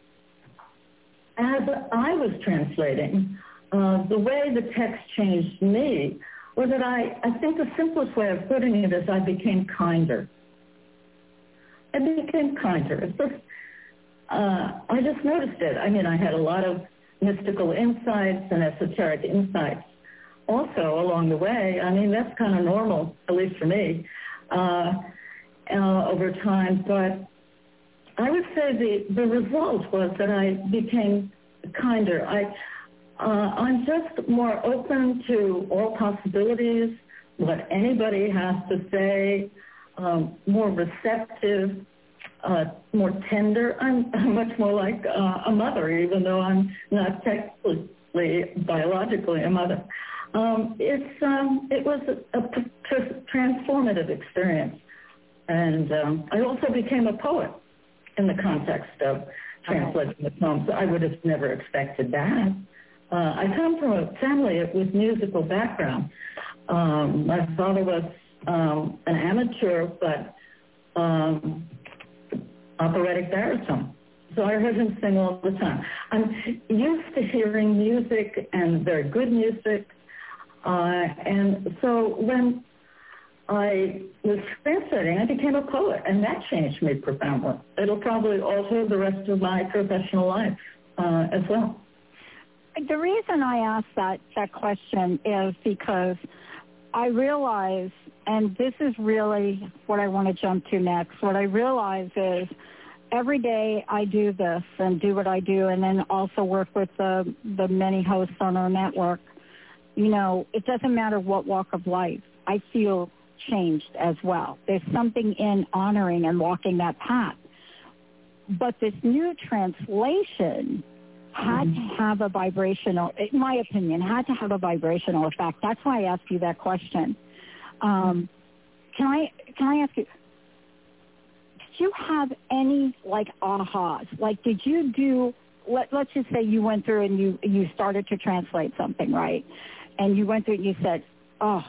as I was translating, uh, the way the text changed me was that I, I think the simplest way of putting it is I became kinder. I became kinder. It's just, uh, I just noticed it. I mean, I had a lot of mystical insights and esoteric insights also along the way. I mean, that's kind of normal, at least for me, uh, uh, over time. But I would say the, the result was that I became kinder. I, uh, I'm just more open to all possibilities, what anybody has to say, um, more receptive, uh, more tender. I'm, I'm much more like uh, a mother, even though I'm not technically, biologically a mother. Um, it's, um, it was a, a transformative experience. And um, I also became a poet in the context of translating the poems. I would have never expected that. Uh, I come from a family with musical background. Um, my father was um, an amateur, but um, operatic baritone. So I heard him sing all the time. I'm used to hearing music and very good music. Uh, and so when I was translating, I became a poet, and that changed me profoundly. It'll probably alter the rest of my professional life uh, as well. the reason I asked that, that question is because I realize, and this is really what I want to jump to next, what I realize is every day I do this and do what I do and then also work with the, the many hosts on our network. You know, it doesn't matter what walk of life. I feel changed as well. There's something in honoring and walking that path. But this new translation had mm-hmm. to have a vibrational, in my opinion, had to have a vibrational effect. That's why I asked you that question. Um, can I can I ask you, did you have any, like, ahas? Like, did you do, let, let's just say you went through and you, you started to translate something, right? And you went through and you said, oh,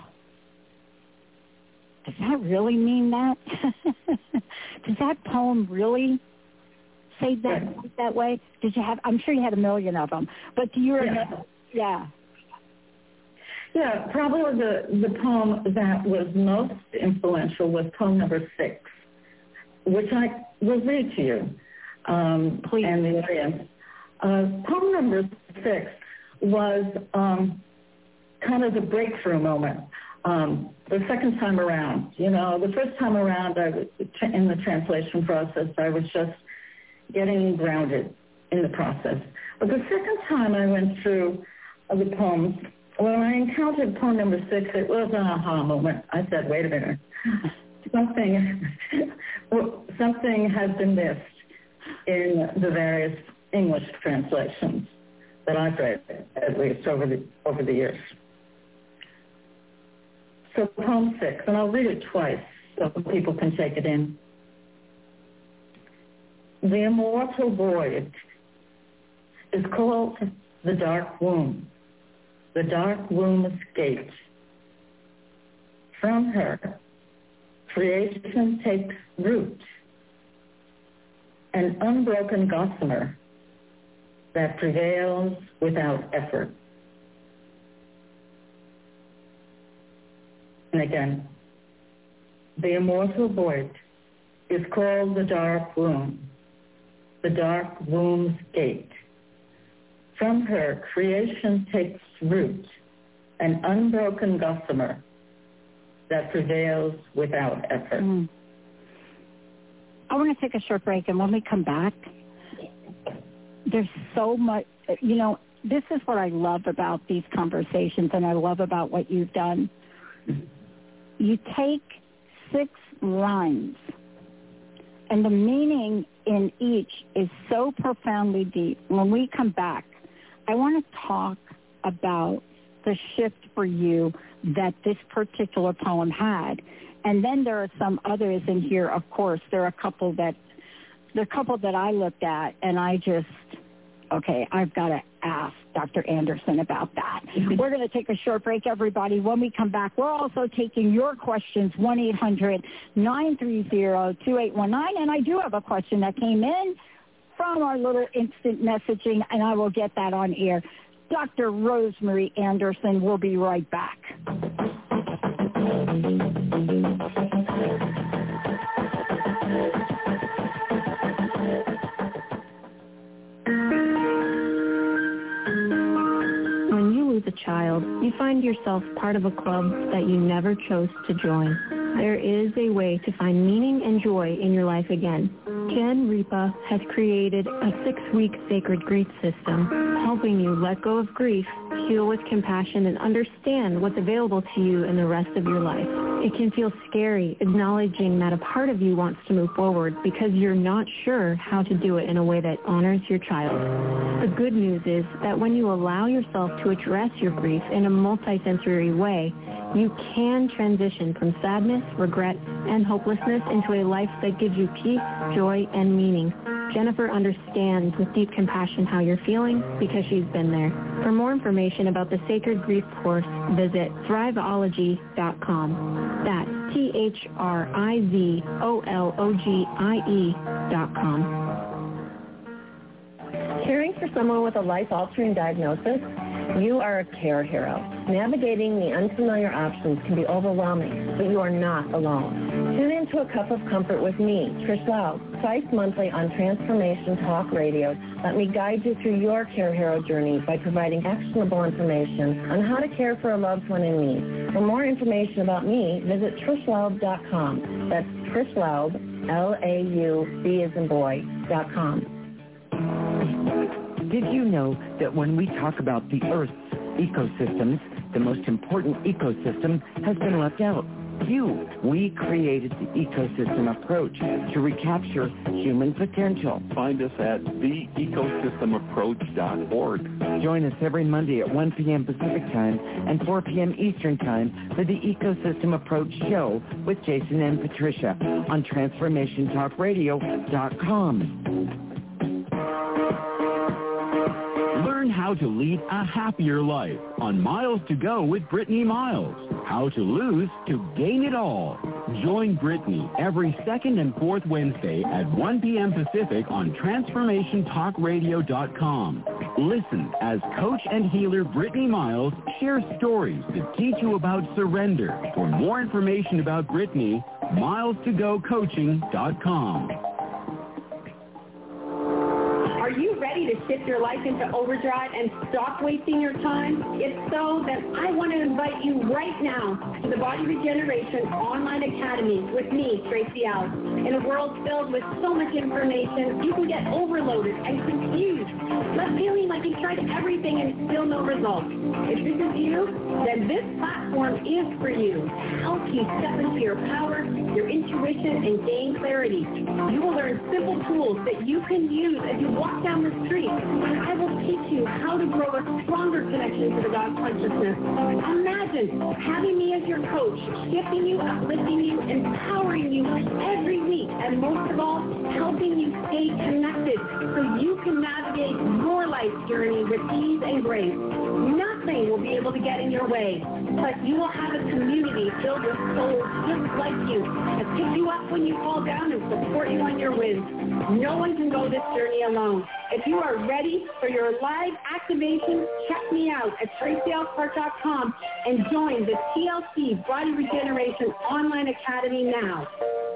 does that really mean that? Does that poem really say that that way? Did you have? I'm sure you had a million of them, but do you remember? Yeah. Yeah, probably the the poem that was most influential was poem number six, which I will read to you, um, Please. And the audience. Uh, poem number six was um, kind of the breakthrough moment. Um, the second time around, you know, the first time around, I was in the translation process, I was just getting grounded in the process. But the second time I went through the poems, when I encountered poem number six, it was an aha moment. I said, wait a minute, something, something has been missed in the various English translations that I've read, at least over the over the years. So poem six, and I'll read it twice so people can take it in. The immortal void is called the dark womb, the dark womb's gate. From her, creation takes root, an unbroken gossamer that prevails without effort. And again, the immortal void is called the dark womb, the dark womb's gate. From her, creation takes root, an unbroken gossamer that prevails without effort. Mm. I want to take a short break, and when we come back, there's so much, you know, this is what I love about these conversations, and I love about what you've done. You take six lines, and the meaning in each is so profoundly deep. When we come back, I want to talk about the shift for you that this particular poem had. And then there are some others in here, of course. There are a couple that, there are a couple that I looked at, and I just, okay, I've got to ask Doctor Anderson about that. We're going to take a short break, everybody. When we come back, we're also taking your questions, one eight hundred nine three zero two eight one nine. And I do have a question that came in from our little instant messaging, and I will get that on air. Doctor Rosemary Anderson will be right back. A child, you find yourself part of a club that you never chose to join. There is a way to find meaning and joy in your life again. Jen Ripa has created a six-week sacred grief system, helping you let go of grief, heal with compassion, and understand what's available to you in the rest of your life. It can feel scary acknowledging that a part of you wants to move forward because you're not sure how to do it in a way that honors your child. The good news is that when you allow yourself to address your grief in a multisensory way, you can transition from sadness, regret, and hopelessness into a life that gives you peace, joy, and meaning. Jennifer understands with deep compassion how you're feeling because she's been there. For more information about the Sacred Grief course, visit thrive ology dot com. That's T H R I V O L O G I E dot com. Caring for someone with a life-altering diagnosis? You are a care hero. Navigating the unfamiliar options can be overwhelming, but you are not alone. Tune in to A Cup of Comfort with me, Trish Loud, twice monthly on Transformation Talk Radio. Let me guide you through your Care Hero journey by providing actionable information on how to care for a loved one in need. For more information about me, visit trish loud dot com. That's Trish Loud, L A U B as in boy, dot com. Did you know that when we talk about the Earth's ecosystems, the most important ecosystem has been left out? You. We created the ecosystem approach to recapture human potential. Find us at the ecosystem approach dot org. Join us every Monday at one p.m. Pacific Time and four p.m. Eastern Time for the Ecosystem Approach Show with Jason and Patricia on Transformation Talk Radio dot com. Learn how to lead a happier life on Miles to Go with Brittany Miles. How to lose to gain it all. Join Brittany every second and fourth Wednesday at one p.m. Pacific on Transformation Talk Radio dot com. Listen as coach and healer Brittany Miles shares stories that teach you about surrender. For more information about Brittany, miles to go coaching dot com. Are you ready to shift your life into overdrive and stop wasting your time? If so, then I want to invite you right now to the Body Regeneration Online Academy with me, Tracy Allen. In a world filled with so much information, you can get overloaded and confused, left feeling like you've tried everything and still no results. If this is you, then this platform is for you to help you step into your power, your intuition, and gain clarity. You will learn simple tools that you can use as you walk down the street, and I will teach you how to grow a stronger connection to the God consciousness. Imagine having me as your coach, shifting you, uplifting you, empowering you every week, and most of all, helping you stay connected so you can navigate your life journey with ease and grace. Nothing will be able to get in your way, but you will have a community filled with souls just like you that pick you up when you fall down and support you on your wins. No one can go this journey alone. If you are ready for your live activation, check me out at tracy l clark dot com and join the T L C Body Regeneration Online Academy now.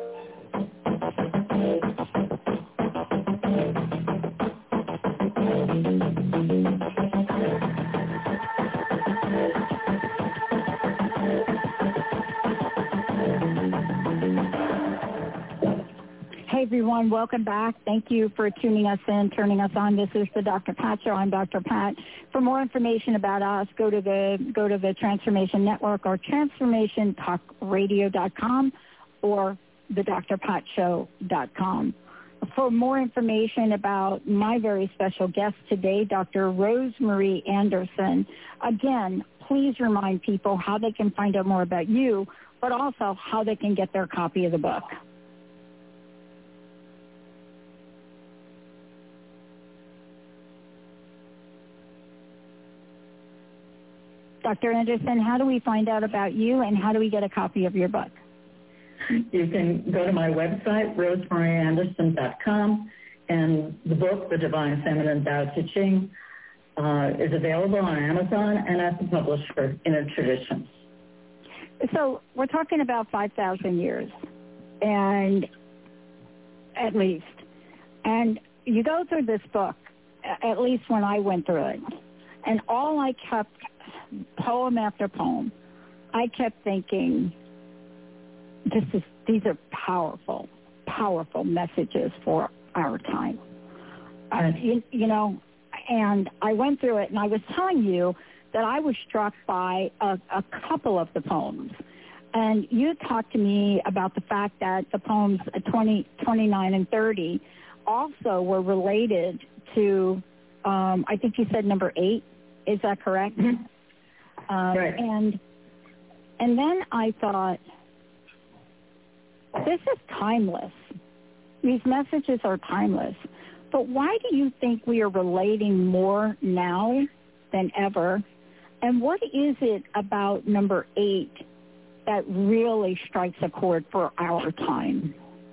Hey, everyone. Welcome back. Thank you for tuning us in, turning us on. This is the Doctor Pat Show. I'm Doctor Pat. For more information about us, go to the go to the Transformation Network or Transformation Talk Radio dot com or the Dr Pat Show dot com. For more information about my very special guest today, Doctor Rosemary Anderson, again, please remind people how they can find out more about you, but also how they can get their copy of the book. Doctor Anderson, how do we find out about you and how do we get a copy of your book? You can go to my website, rosemary anderson dot com, and the book, The Divine Feminine Tao Te Ching, uh, is available on Amazon and at the publisher, Inner Traditions. So we're talking about five thousand years, and at least. And you go through this book, at least when I went through it, and all I kept, poem after poem, I kept thinking, this is these are powerful, powerful messages for our time. Uh, you, you know, and I went through it, and I was telling you that I was struck by a, a couple of the poems. And you talked to me about the fact that the poems twenty, twenty-nine, and thirty also were related to, um, I think you said number eight. Is that correct? Mm-hmm. Um, right. And and then I thought, this is timeless. These messages are timeless. But why do you think we are relating more now than ever? And what is it about number eight that really strikes a chord for our time?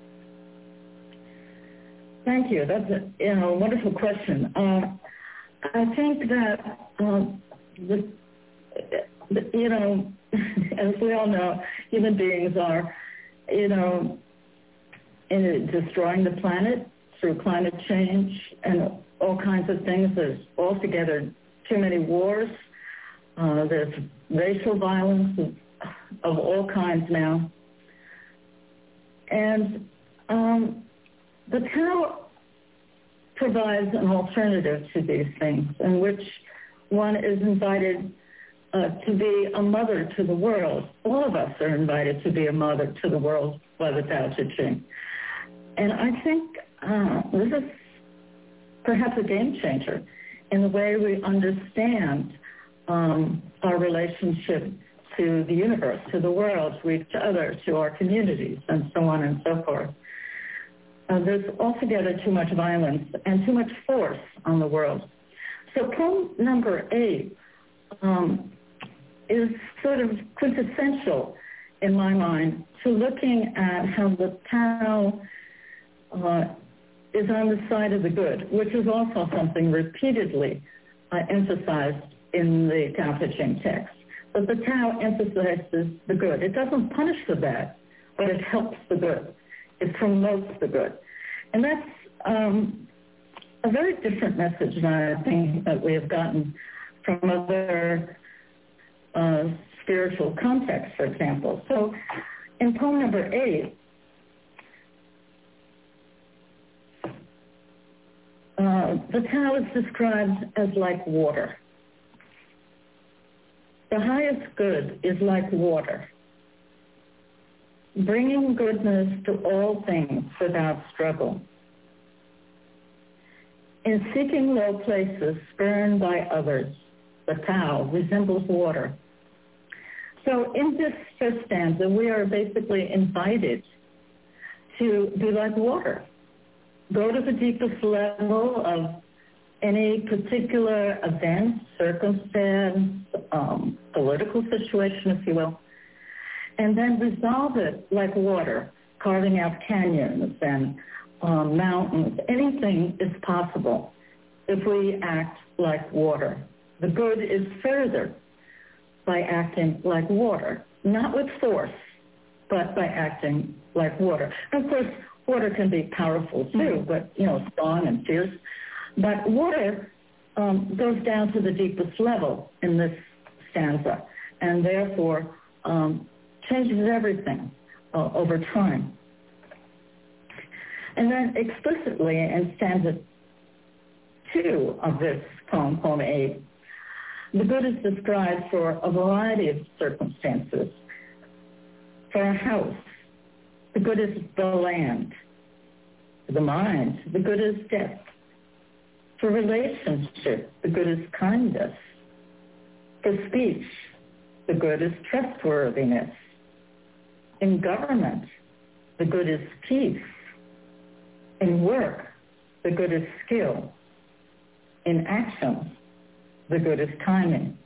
Thank you. That's a you know, wonderful question. Uh, I think that, uh, the, the, you know, as we all know, human beings are you know, in destroying the planet through climate change and all kinds of things. There's altogether too many wars. Uh, there's racial violence of, of all kinds now. And um, the Tao provides an alternative to these things in which one is invited uh, to be a mother to the world. All of us are invited to be a mother to the world by the Tao Te Ching. And I think uh, this is perhaps a game changer in the way we understand um, our relationship to the universe, to the world, to each other, to our communities, and so on and so forth. Uh, there's altogether too much violence and too much force on the world. So poem number eight um, is sort of quintessential in my mind to looking at how the Tao uh, is on the side of the good, which is also something repeatedly uh, emphasized in the Tao Te Ching text. But the Tao emphasizes the good. It doesn't punish the bad, but it helps the good. It promotes the good. And that's um, a very different message than I think that we have gotten from other uh, spiritual contexts, for example. So in poem number eight, uh, the Tao is described as like water. The highest good is like water, bringing goodness to all things without struggle. In seeking low places spurned by others, the Tao resembles water. So in this first stanza, we are basically invited to be like water. Go to the deepest level of any particular event, circumstance, um, political situation, if you will, and then resolve it like water, carving out canyons and um, mountains. Anything is possible if we act like water. The good is furthered by acting like water, not with force, but by acting like water. And of course, water can be powerful too, but, you know, strong and fierce. But water um, goes down to the deepest level in this stanza, and therefore um, changes everything uh, over time. And then explicitly in stanza two of this poem, poem eight, the good is described for a variety of circumstances. For a house, the good is the land. For the mind, the good is death. For relationship, the good is kindness. For speech, the good is trustworthiness. In government, the good is peace. In work, the good is skill. In action, the good is timing.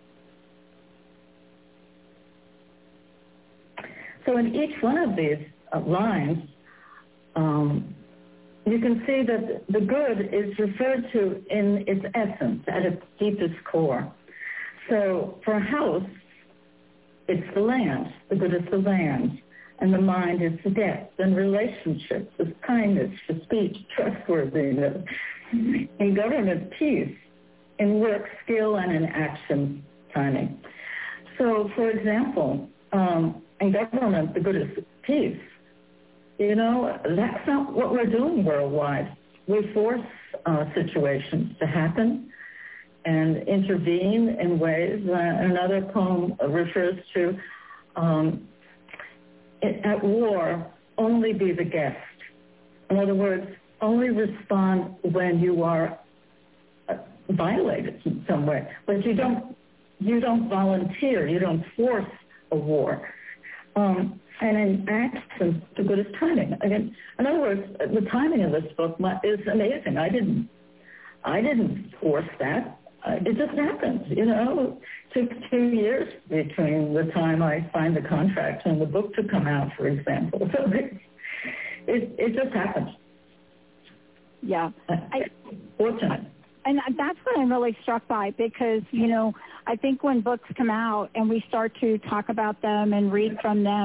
So in each one of these uh, lines, um, you can see that the good is referred to in its essence, at its deepest core. So for a house, it's the land. The good is the land. And the mind is the depth. And relationships is kindness, for speech, trustworthiness. In government, peace. In work, skill, and in action, timing. So, for example, um, in government, the good is peace. You know, that's not what we're doing worldwide. We force uh, situations to happen and intervene in ways. Uh, another poem refers to, um, at war, only be the guest. In other words, only respond when you are uh, violated in some way. But you don't, you don't volunteer. You don't force a war. Um, And in action, the good is timing. Again, in other words, the timing of this book is amazing. I didn't, I didn't force that. Uh, it just happened. You know, it took two years between the time I signed the contract and the book to come out, for example. So it, it, it just happened. Yeah. I, Fortunate. And that's what I'm really struck by because, you know, I think when books come out and we start to talk about them and read from them,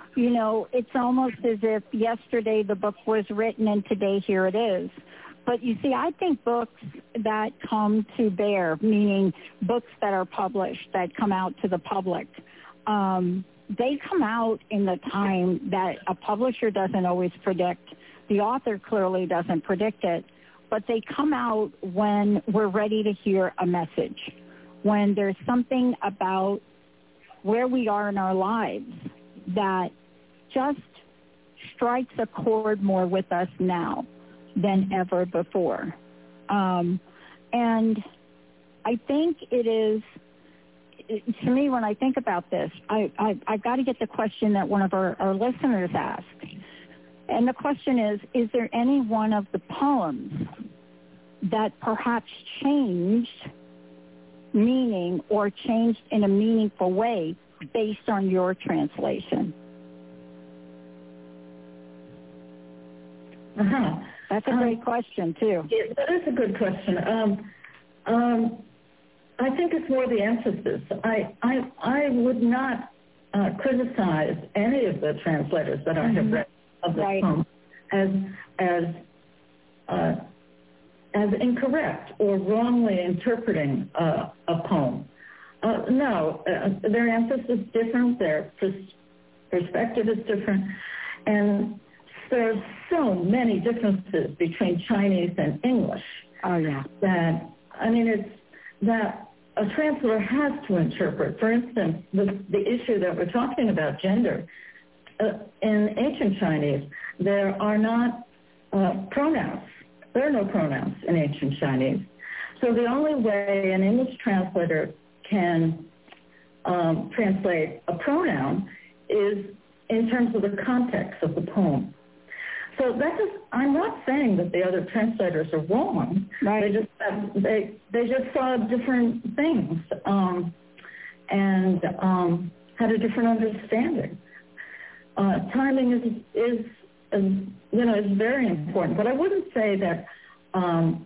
You know, it's almost as if yesterday the book was written and today here it is. But you see, I think books that come to bear, meaning books that are published, that come out to the public, um, they come out in the time that a publisher doesn't always predict. The author clearly doesn't predict it, but they come out when we're ready to hear a message, when there's something about where we are in our lives that just strikes a chord more with us now than ever before. Um, and I think it is, it, to me, when I think about this, I, I, I've got to get the question that one of our, our listeners asked. And the question is, is there any one of the poems that perhaps changed meaning or changed in a meaningful way based on your translation? Uh-huh. That's a great um, question, too. Yeah, that is a good question. Um, um, I think it's more the emphasis. I, I, I would not uh, criticize any of the translators that I have read of the right. poem as as uh, as incorrect or wrongly interpreting uh, a poem. Uh, no, uh, their emphasis is different. Their pers- perspective is different, and there's so many differences between Chinese and English. Oh yeah. That I mean, it's that a translator has to interpret. For instance, the the issue that we're talking about, gender. Uh, in ancient Chinese, there are not uh, pronouns. There are no pronouns in ancient Chinese. So the only way an English translator can um, translate a pronoun is in terms of the context of the poem. So that is, I'm not saying that the other translators are wrong. Right. They just they they just saw different things um, and um, had a different understanding. Uh, timing is, is, is, you know, is very important. But I wouldn't say that um,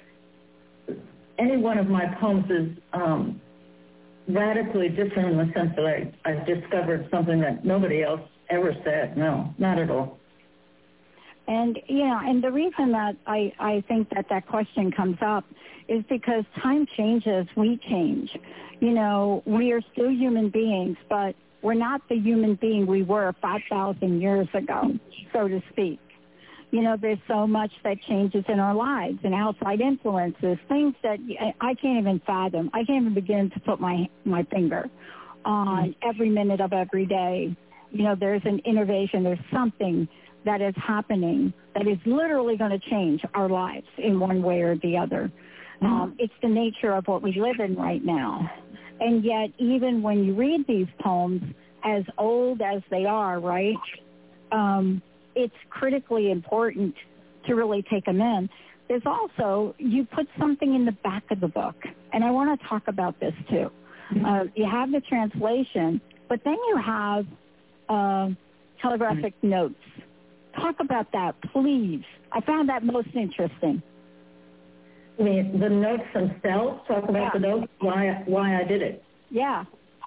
any one of my poems is um, radically different in the sense that I, I've discovered something that nobody else ever said. No, not at all. And, you know, and the reason that I, I think that that question comes up is because time changes, we change. You know, we are still human beings, but we're not the human being we were five thousand years ago, so to speak. You know, there's so much that changes in our lives and outside influences, things that I can't even fathom. I can't even begin to put my, my finger on every minute of every day. You know, there's an innovation, there's something that is happening that is literally going to change our lives in one way or the other. Um, it's the nature of what we live in right now. And yet, even when you read these poems, as old as they are, right, um, it's critically important to really take them in. There's also, you put something in the back of the book, and I want to talk about this too. Uh, you have the translation, but then you have uh, telegraphic notes. Talk about that, please. I found that most interesting. I mean, the notes themselves, talk about yeah. the notes, why why I did it. Yeah.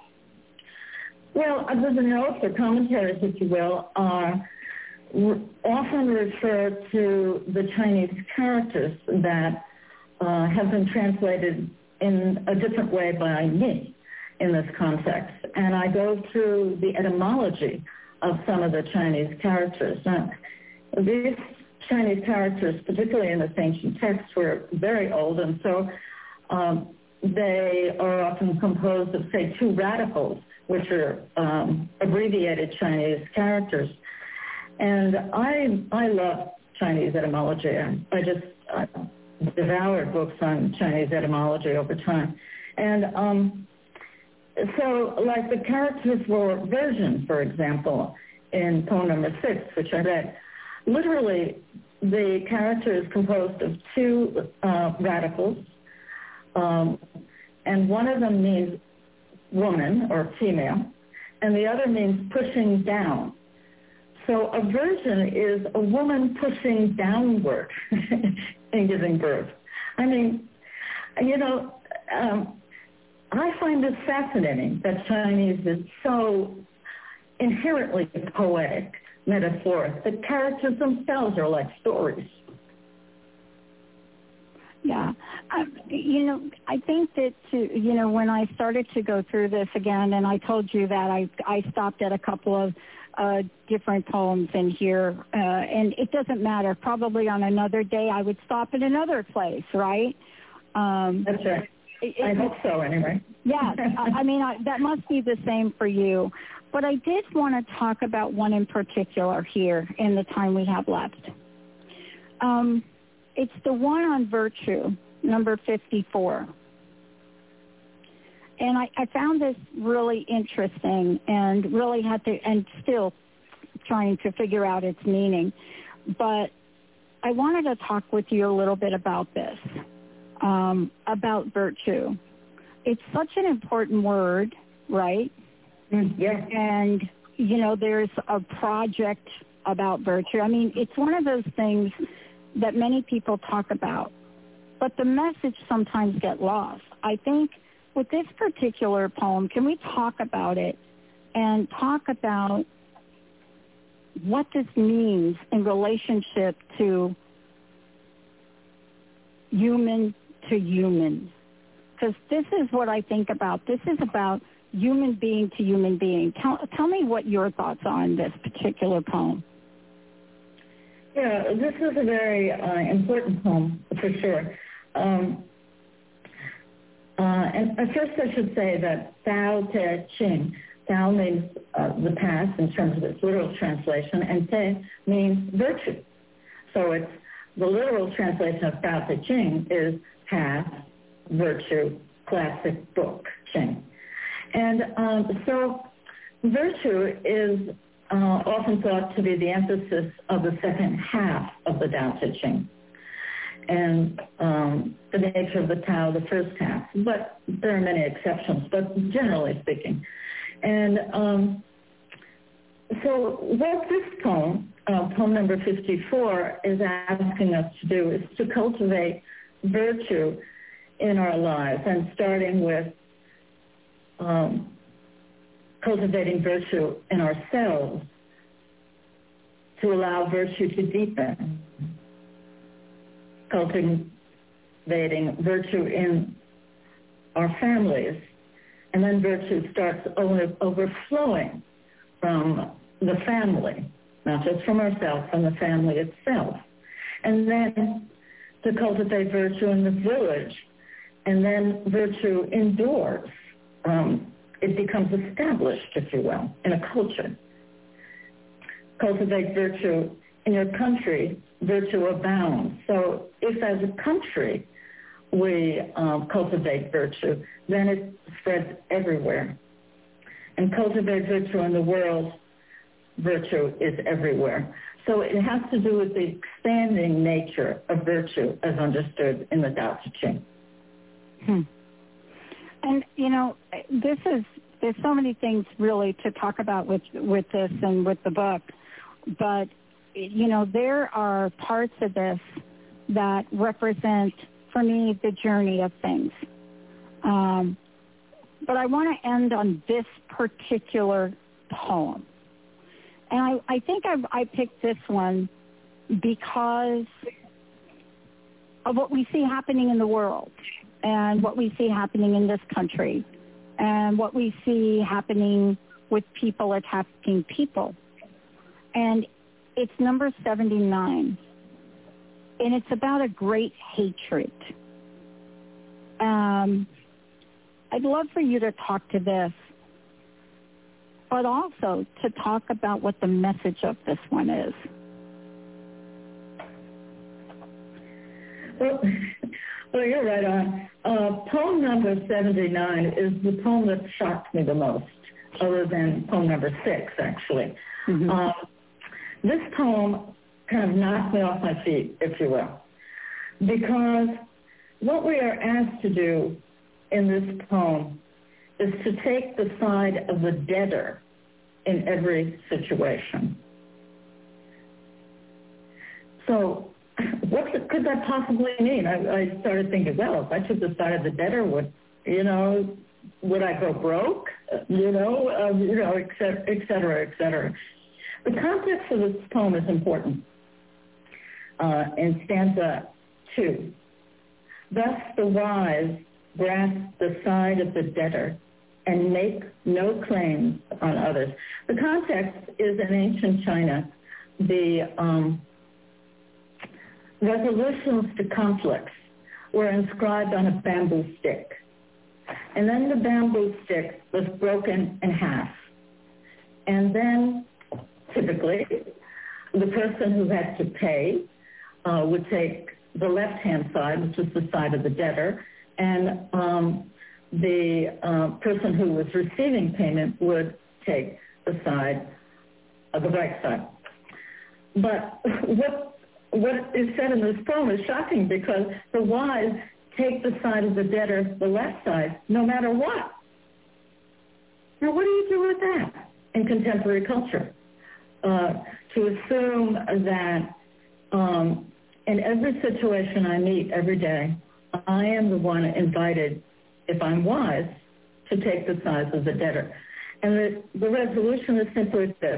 Well, the notes or commentaries, if you will, are often refer to the Chinese characters that uh, have been translated in a different way by me in this context. And I go through the etymology of some of the Chinese characters. Now, these Chinese characters, particularly in this ancient text, were very old, and so um, they are often composed of, say, two radicals, which are um, abbreviated Chinese characters. And I I love Chinese etymology. I, I just I devoured books on Chinese etymology over time. And um, so, like the characters for version, for example, in poem number six, which I read, literally, the character is composed of two uh, radicals, um, and one of them means woman or female, and the other means pushing down. So a version is a woman pushing downward in giving birth. I mean, you know, um, I find this fascinating that Chinese is so inherently poetic metaphor. The characters themselves are like stories. Yeah. Um, you know, I think that, to, you know, when I started to go through this again, and I told you that I, I stopped at a couple of uh, different poems in here, uh, and it doesn't matter. Probably on another day I would stop at another place, right? Um, That's right. It, I hope so, anyway. Yeah. I, I mean, I, that must be the same for you. But I did want to talk about one in particular here in the time we have left. Um, it's the one on virtue, number fifty-four. And I, I found this really interesting and really had to, and still trying to figure out its meaning. But I wanted to talk with you a little bit about this, um, about virtue. It's such an important word, right? Mm, yes. And, you know, there's a project about virtue. I mean, it's one of those things that many people talk about, but the message sometimes get lost. I think with this particular poem, can we talk about it and talk about what this means in relationship to human to human? Because this is what I think about. This is about human being to human being. Tell, tell me what your thoughts are on this particular poem. Yeah, this is a very uh, important poem, for sure. Um, uh, and first I should say that Tao Te Ching, Tao means uh, the past in terms of its literal translation, and Te means virtue. So it's the literal translation of Tao Te Ching is path, virtue, classic book, Ching. And um, so virtue is uh, often thought to be the emphasis of the second half of the Tao Te Ching, and um, the nature of the Tao, the first half. But there are many exceptions, but generally speaking. And um, so what this poem, uh, poem number fifty-four, is asking us to do is to cultivate virtue in our lives, and starting with um, cultivating virtue in ourselves to allow virtue to deepen, cultivating virtue in our families, and then virtue starts over, overflowing from the family, not just from ourselves, from the family itself. And then to cultivate virtue in the village, and then virtue indoors. Um, it becomes established, if you will, in a culture. Cultivate virtue in your country, virtue abounds. So if as a country we um, cultivate virtue, then it spreads everywhere. And cultivate virtue in the world, virtue is everywhere. So it has to do with the expanding nature of virtue as understood in the Tao Te Ching. Hmm. And, you know, this is, there's so many things really to talk about with, with this and with the book, but, you know, there are parts of this that represent, for me, the journey of things. Um, but I want to end on this particular poem. And I, I think I, I picked this one because of what we see happening in the world and what we see happening in this country and what we see happening with people attacking people. And it's number seventy-nine. And it's about a great hatred. Um, I'd love for you to talk to this, but also to talk about what the message of this one is. Well, well you're right on. Uh, poem number seventy-nine is the poem that shocked me the most, other than poem number six, actually. Mm-hmm. Um, this poem kind of knocked me off my feet, if you will, because what we are asked to do in this poem is to take the side of the debtor in every situation. So what could that possibly mean? I, I started thinking, well, if I took the side of the debtor, would, you know, would I go broke? You know, um, you know, et cetera, et cetera, et cetera. The context of this poem is important. Uh, in stanza two, thus the wise grasp the side of the debtor and make no claims on others. The context is in ancient China, the um, resolutions to conflicts were inscribed on a bamboo stick. And then the bamboo stick was broken in half. And then, typically, the person who had to pay uh, would take the left-hand side, which is the side of the debtor, and um, the uh, person who was receiving payment would take the side of the right side. But what what is said in this poem is shocking, because the wise take the side of the debtor, the left side, no matter what. Now, what do you do with that in contemporary culture? Uh, to assume that um, in every situation I meet every day, I am the one invited, if I'm wise, to take the side of the debtor. And the, the resolution is simply this.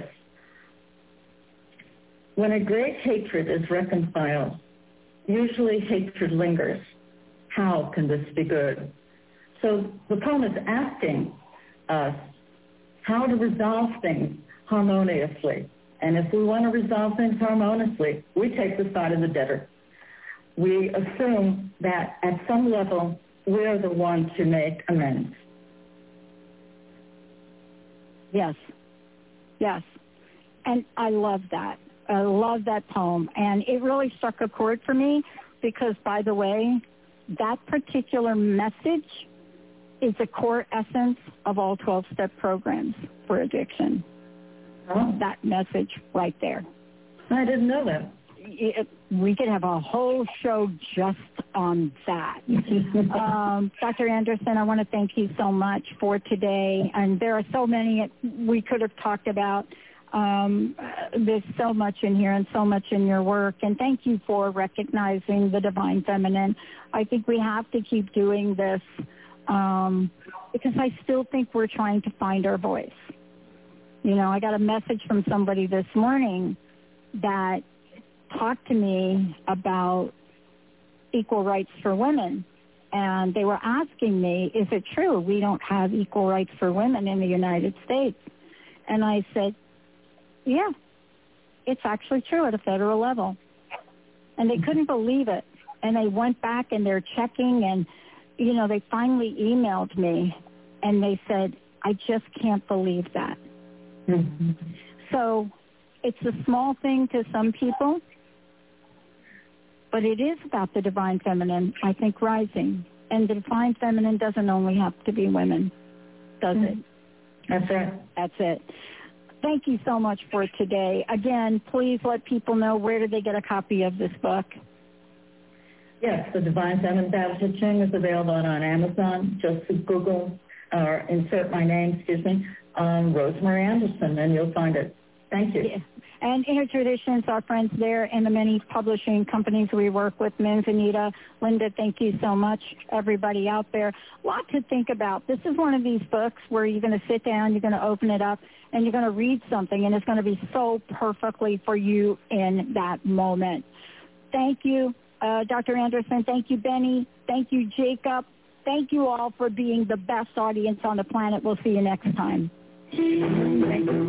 When a great hatred is reconciled, usually hatred lingers. How can this be good? So the poem is asking us how to resolve things harmoniously. And if we want to resolve things harmoniously, we take the side of the debtor. We assume that at some level, we're the one to make amends. Yes. Yes. And I love that. I love that poem. And it really struck a chord for me because, by the way, that particular message is the core essence of all twelve-step programs for addiction. Oh. That message right there. I didn't know that. It, we could have a whole show just on that. um, Doctor Anderson, I want to thank you so much for today. And there are so many we could have talked about. Um, there's so much in here and so much in your work. And thank you for recognizing the divine feminine. I think we have to keep doing this um, because I still think we're trying to find our voice. You know, I got a message from somebody this morning that talked to me about equal rights for women. And they were asking me, is it true we don't have equal rights for women in the United States? And I said, yeah, it's actually true at a federal level. And they couldn't believe it. And they went back and they're checking and, you know, they finally emailed me and they said, I just can't believe that. Mm-hmm. So it's a small thing to some people, but it is about the divine feminine, I think, rising. And the divine feminine doesn't only have to be women, does mm-hmm. it? That's it. That's it. Thank you so much for today. Again, please let people know, where do they get a copy of this book? Yes, The Divine Feminine Tao Te Ching is available on Amazon. Just Google or insert my name, excuse me, um, Rosemary Anderson, and you'll find it. Thank you. Yeah. And Inner Traditions, our friends there, and the many publishing companies we work with, Manzanita, Linda, thank you so much, everybody out there. A lot to think about. This is one of these books where you're going to sit down, you're going to open it up, and you're going to read something, and it's going to be so perfectly for you in that moment. Thank you, uh, Doctor Anderson. Thank you, Benny. Thank you, Jacob. Thank you all for being the best audience on the planet. We'll see you next time. Thank you.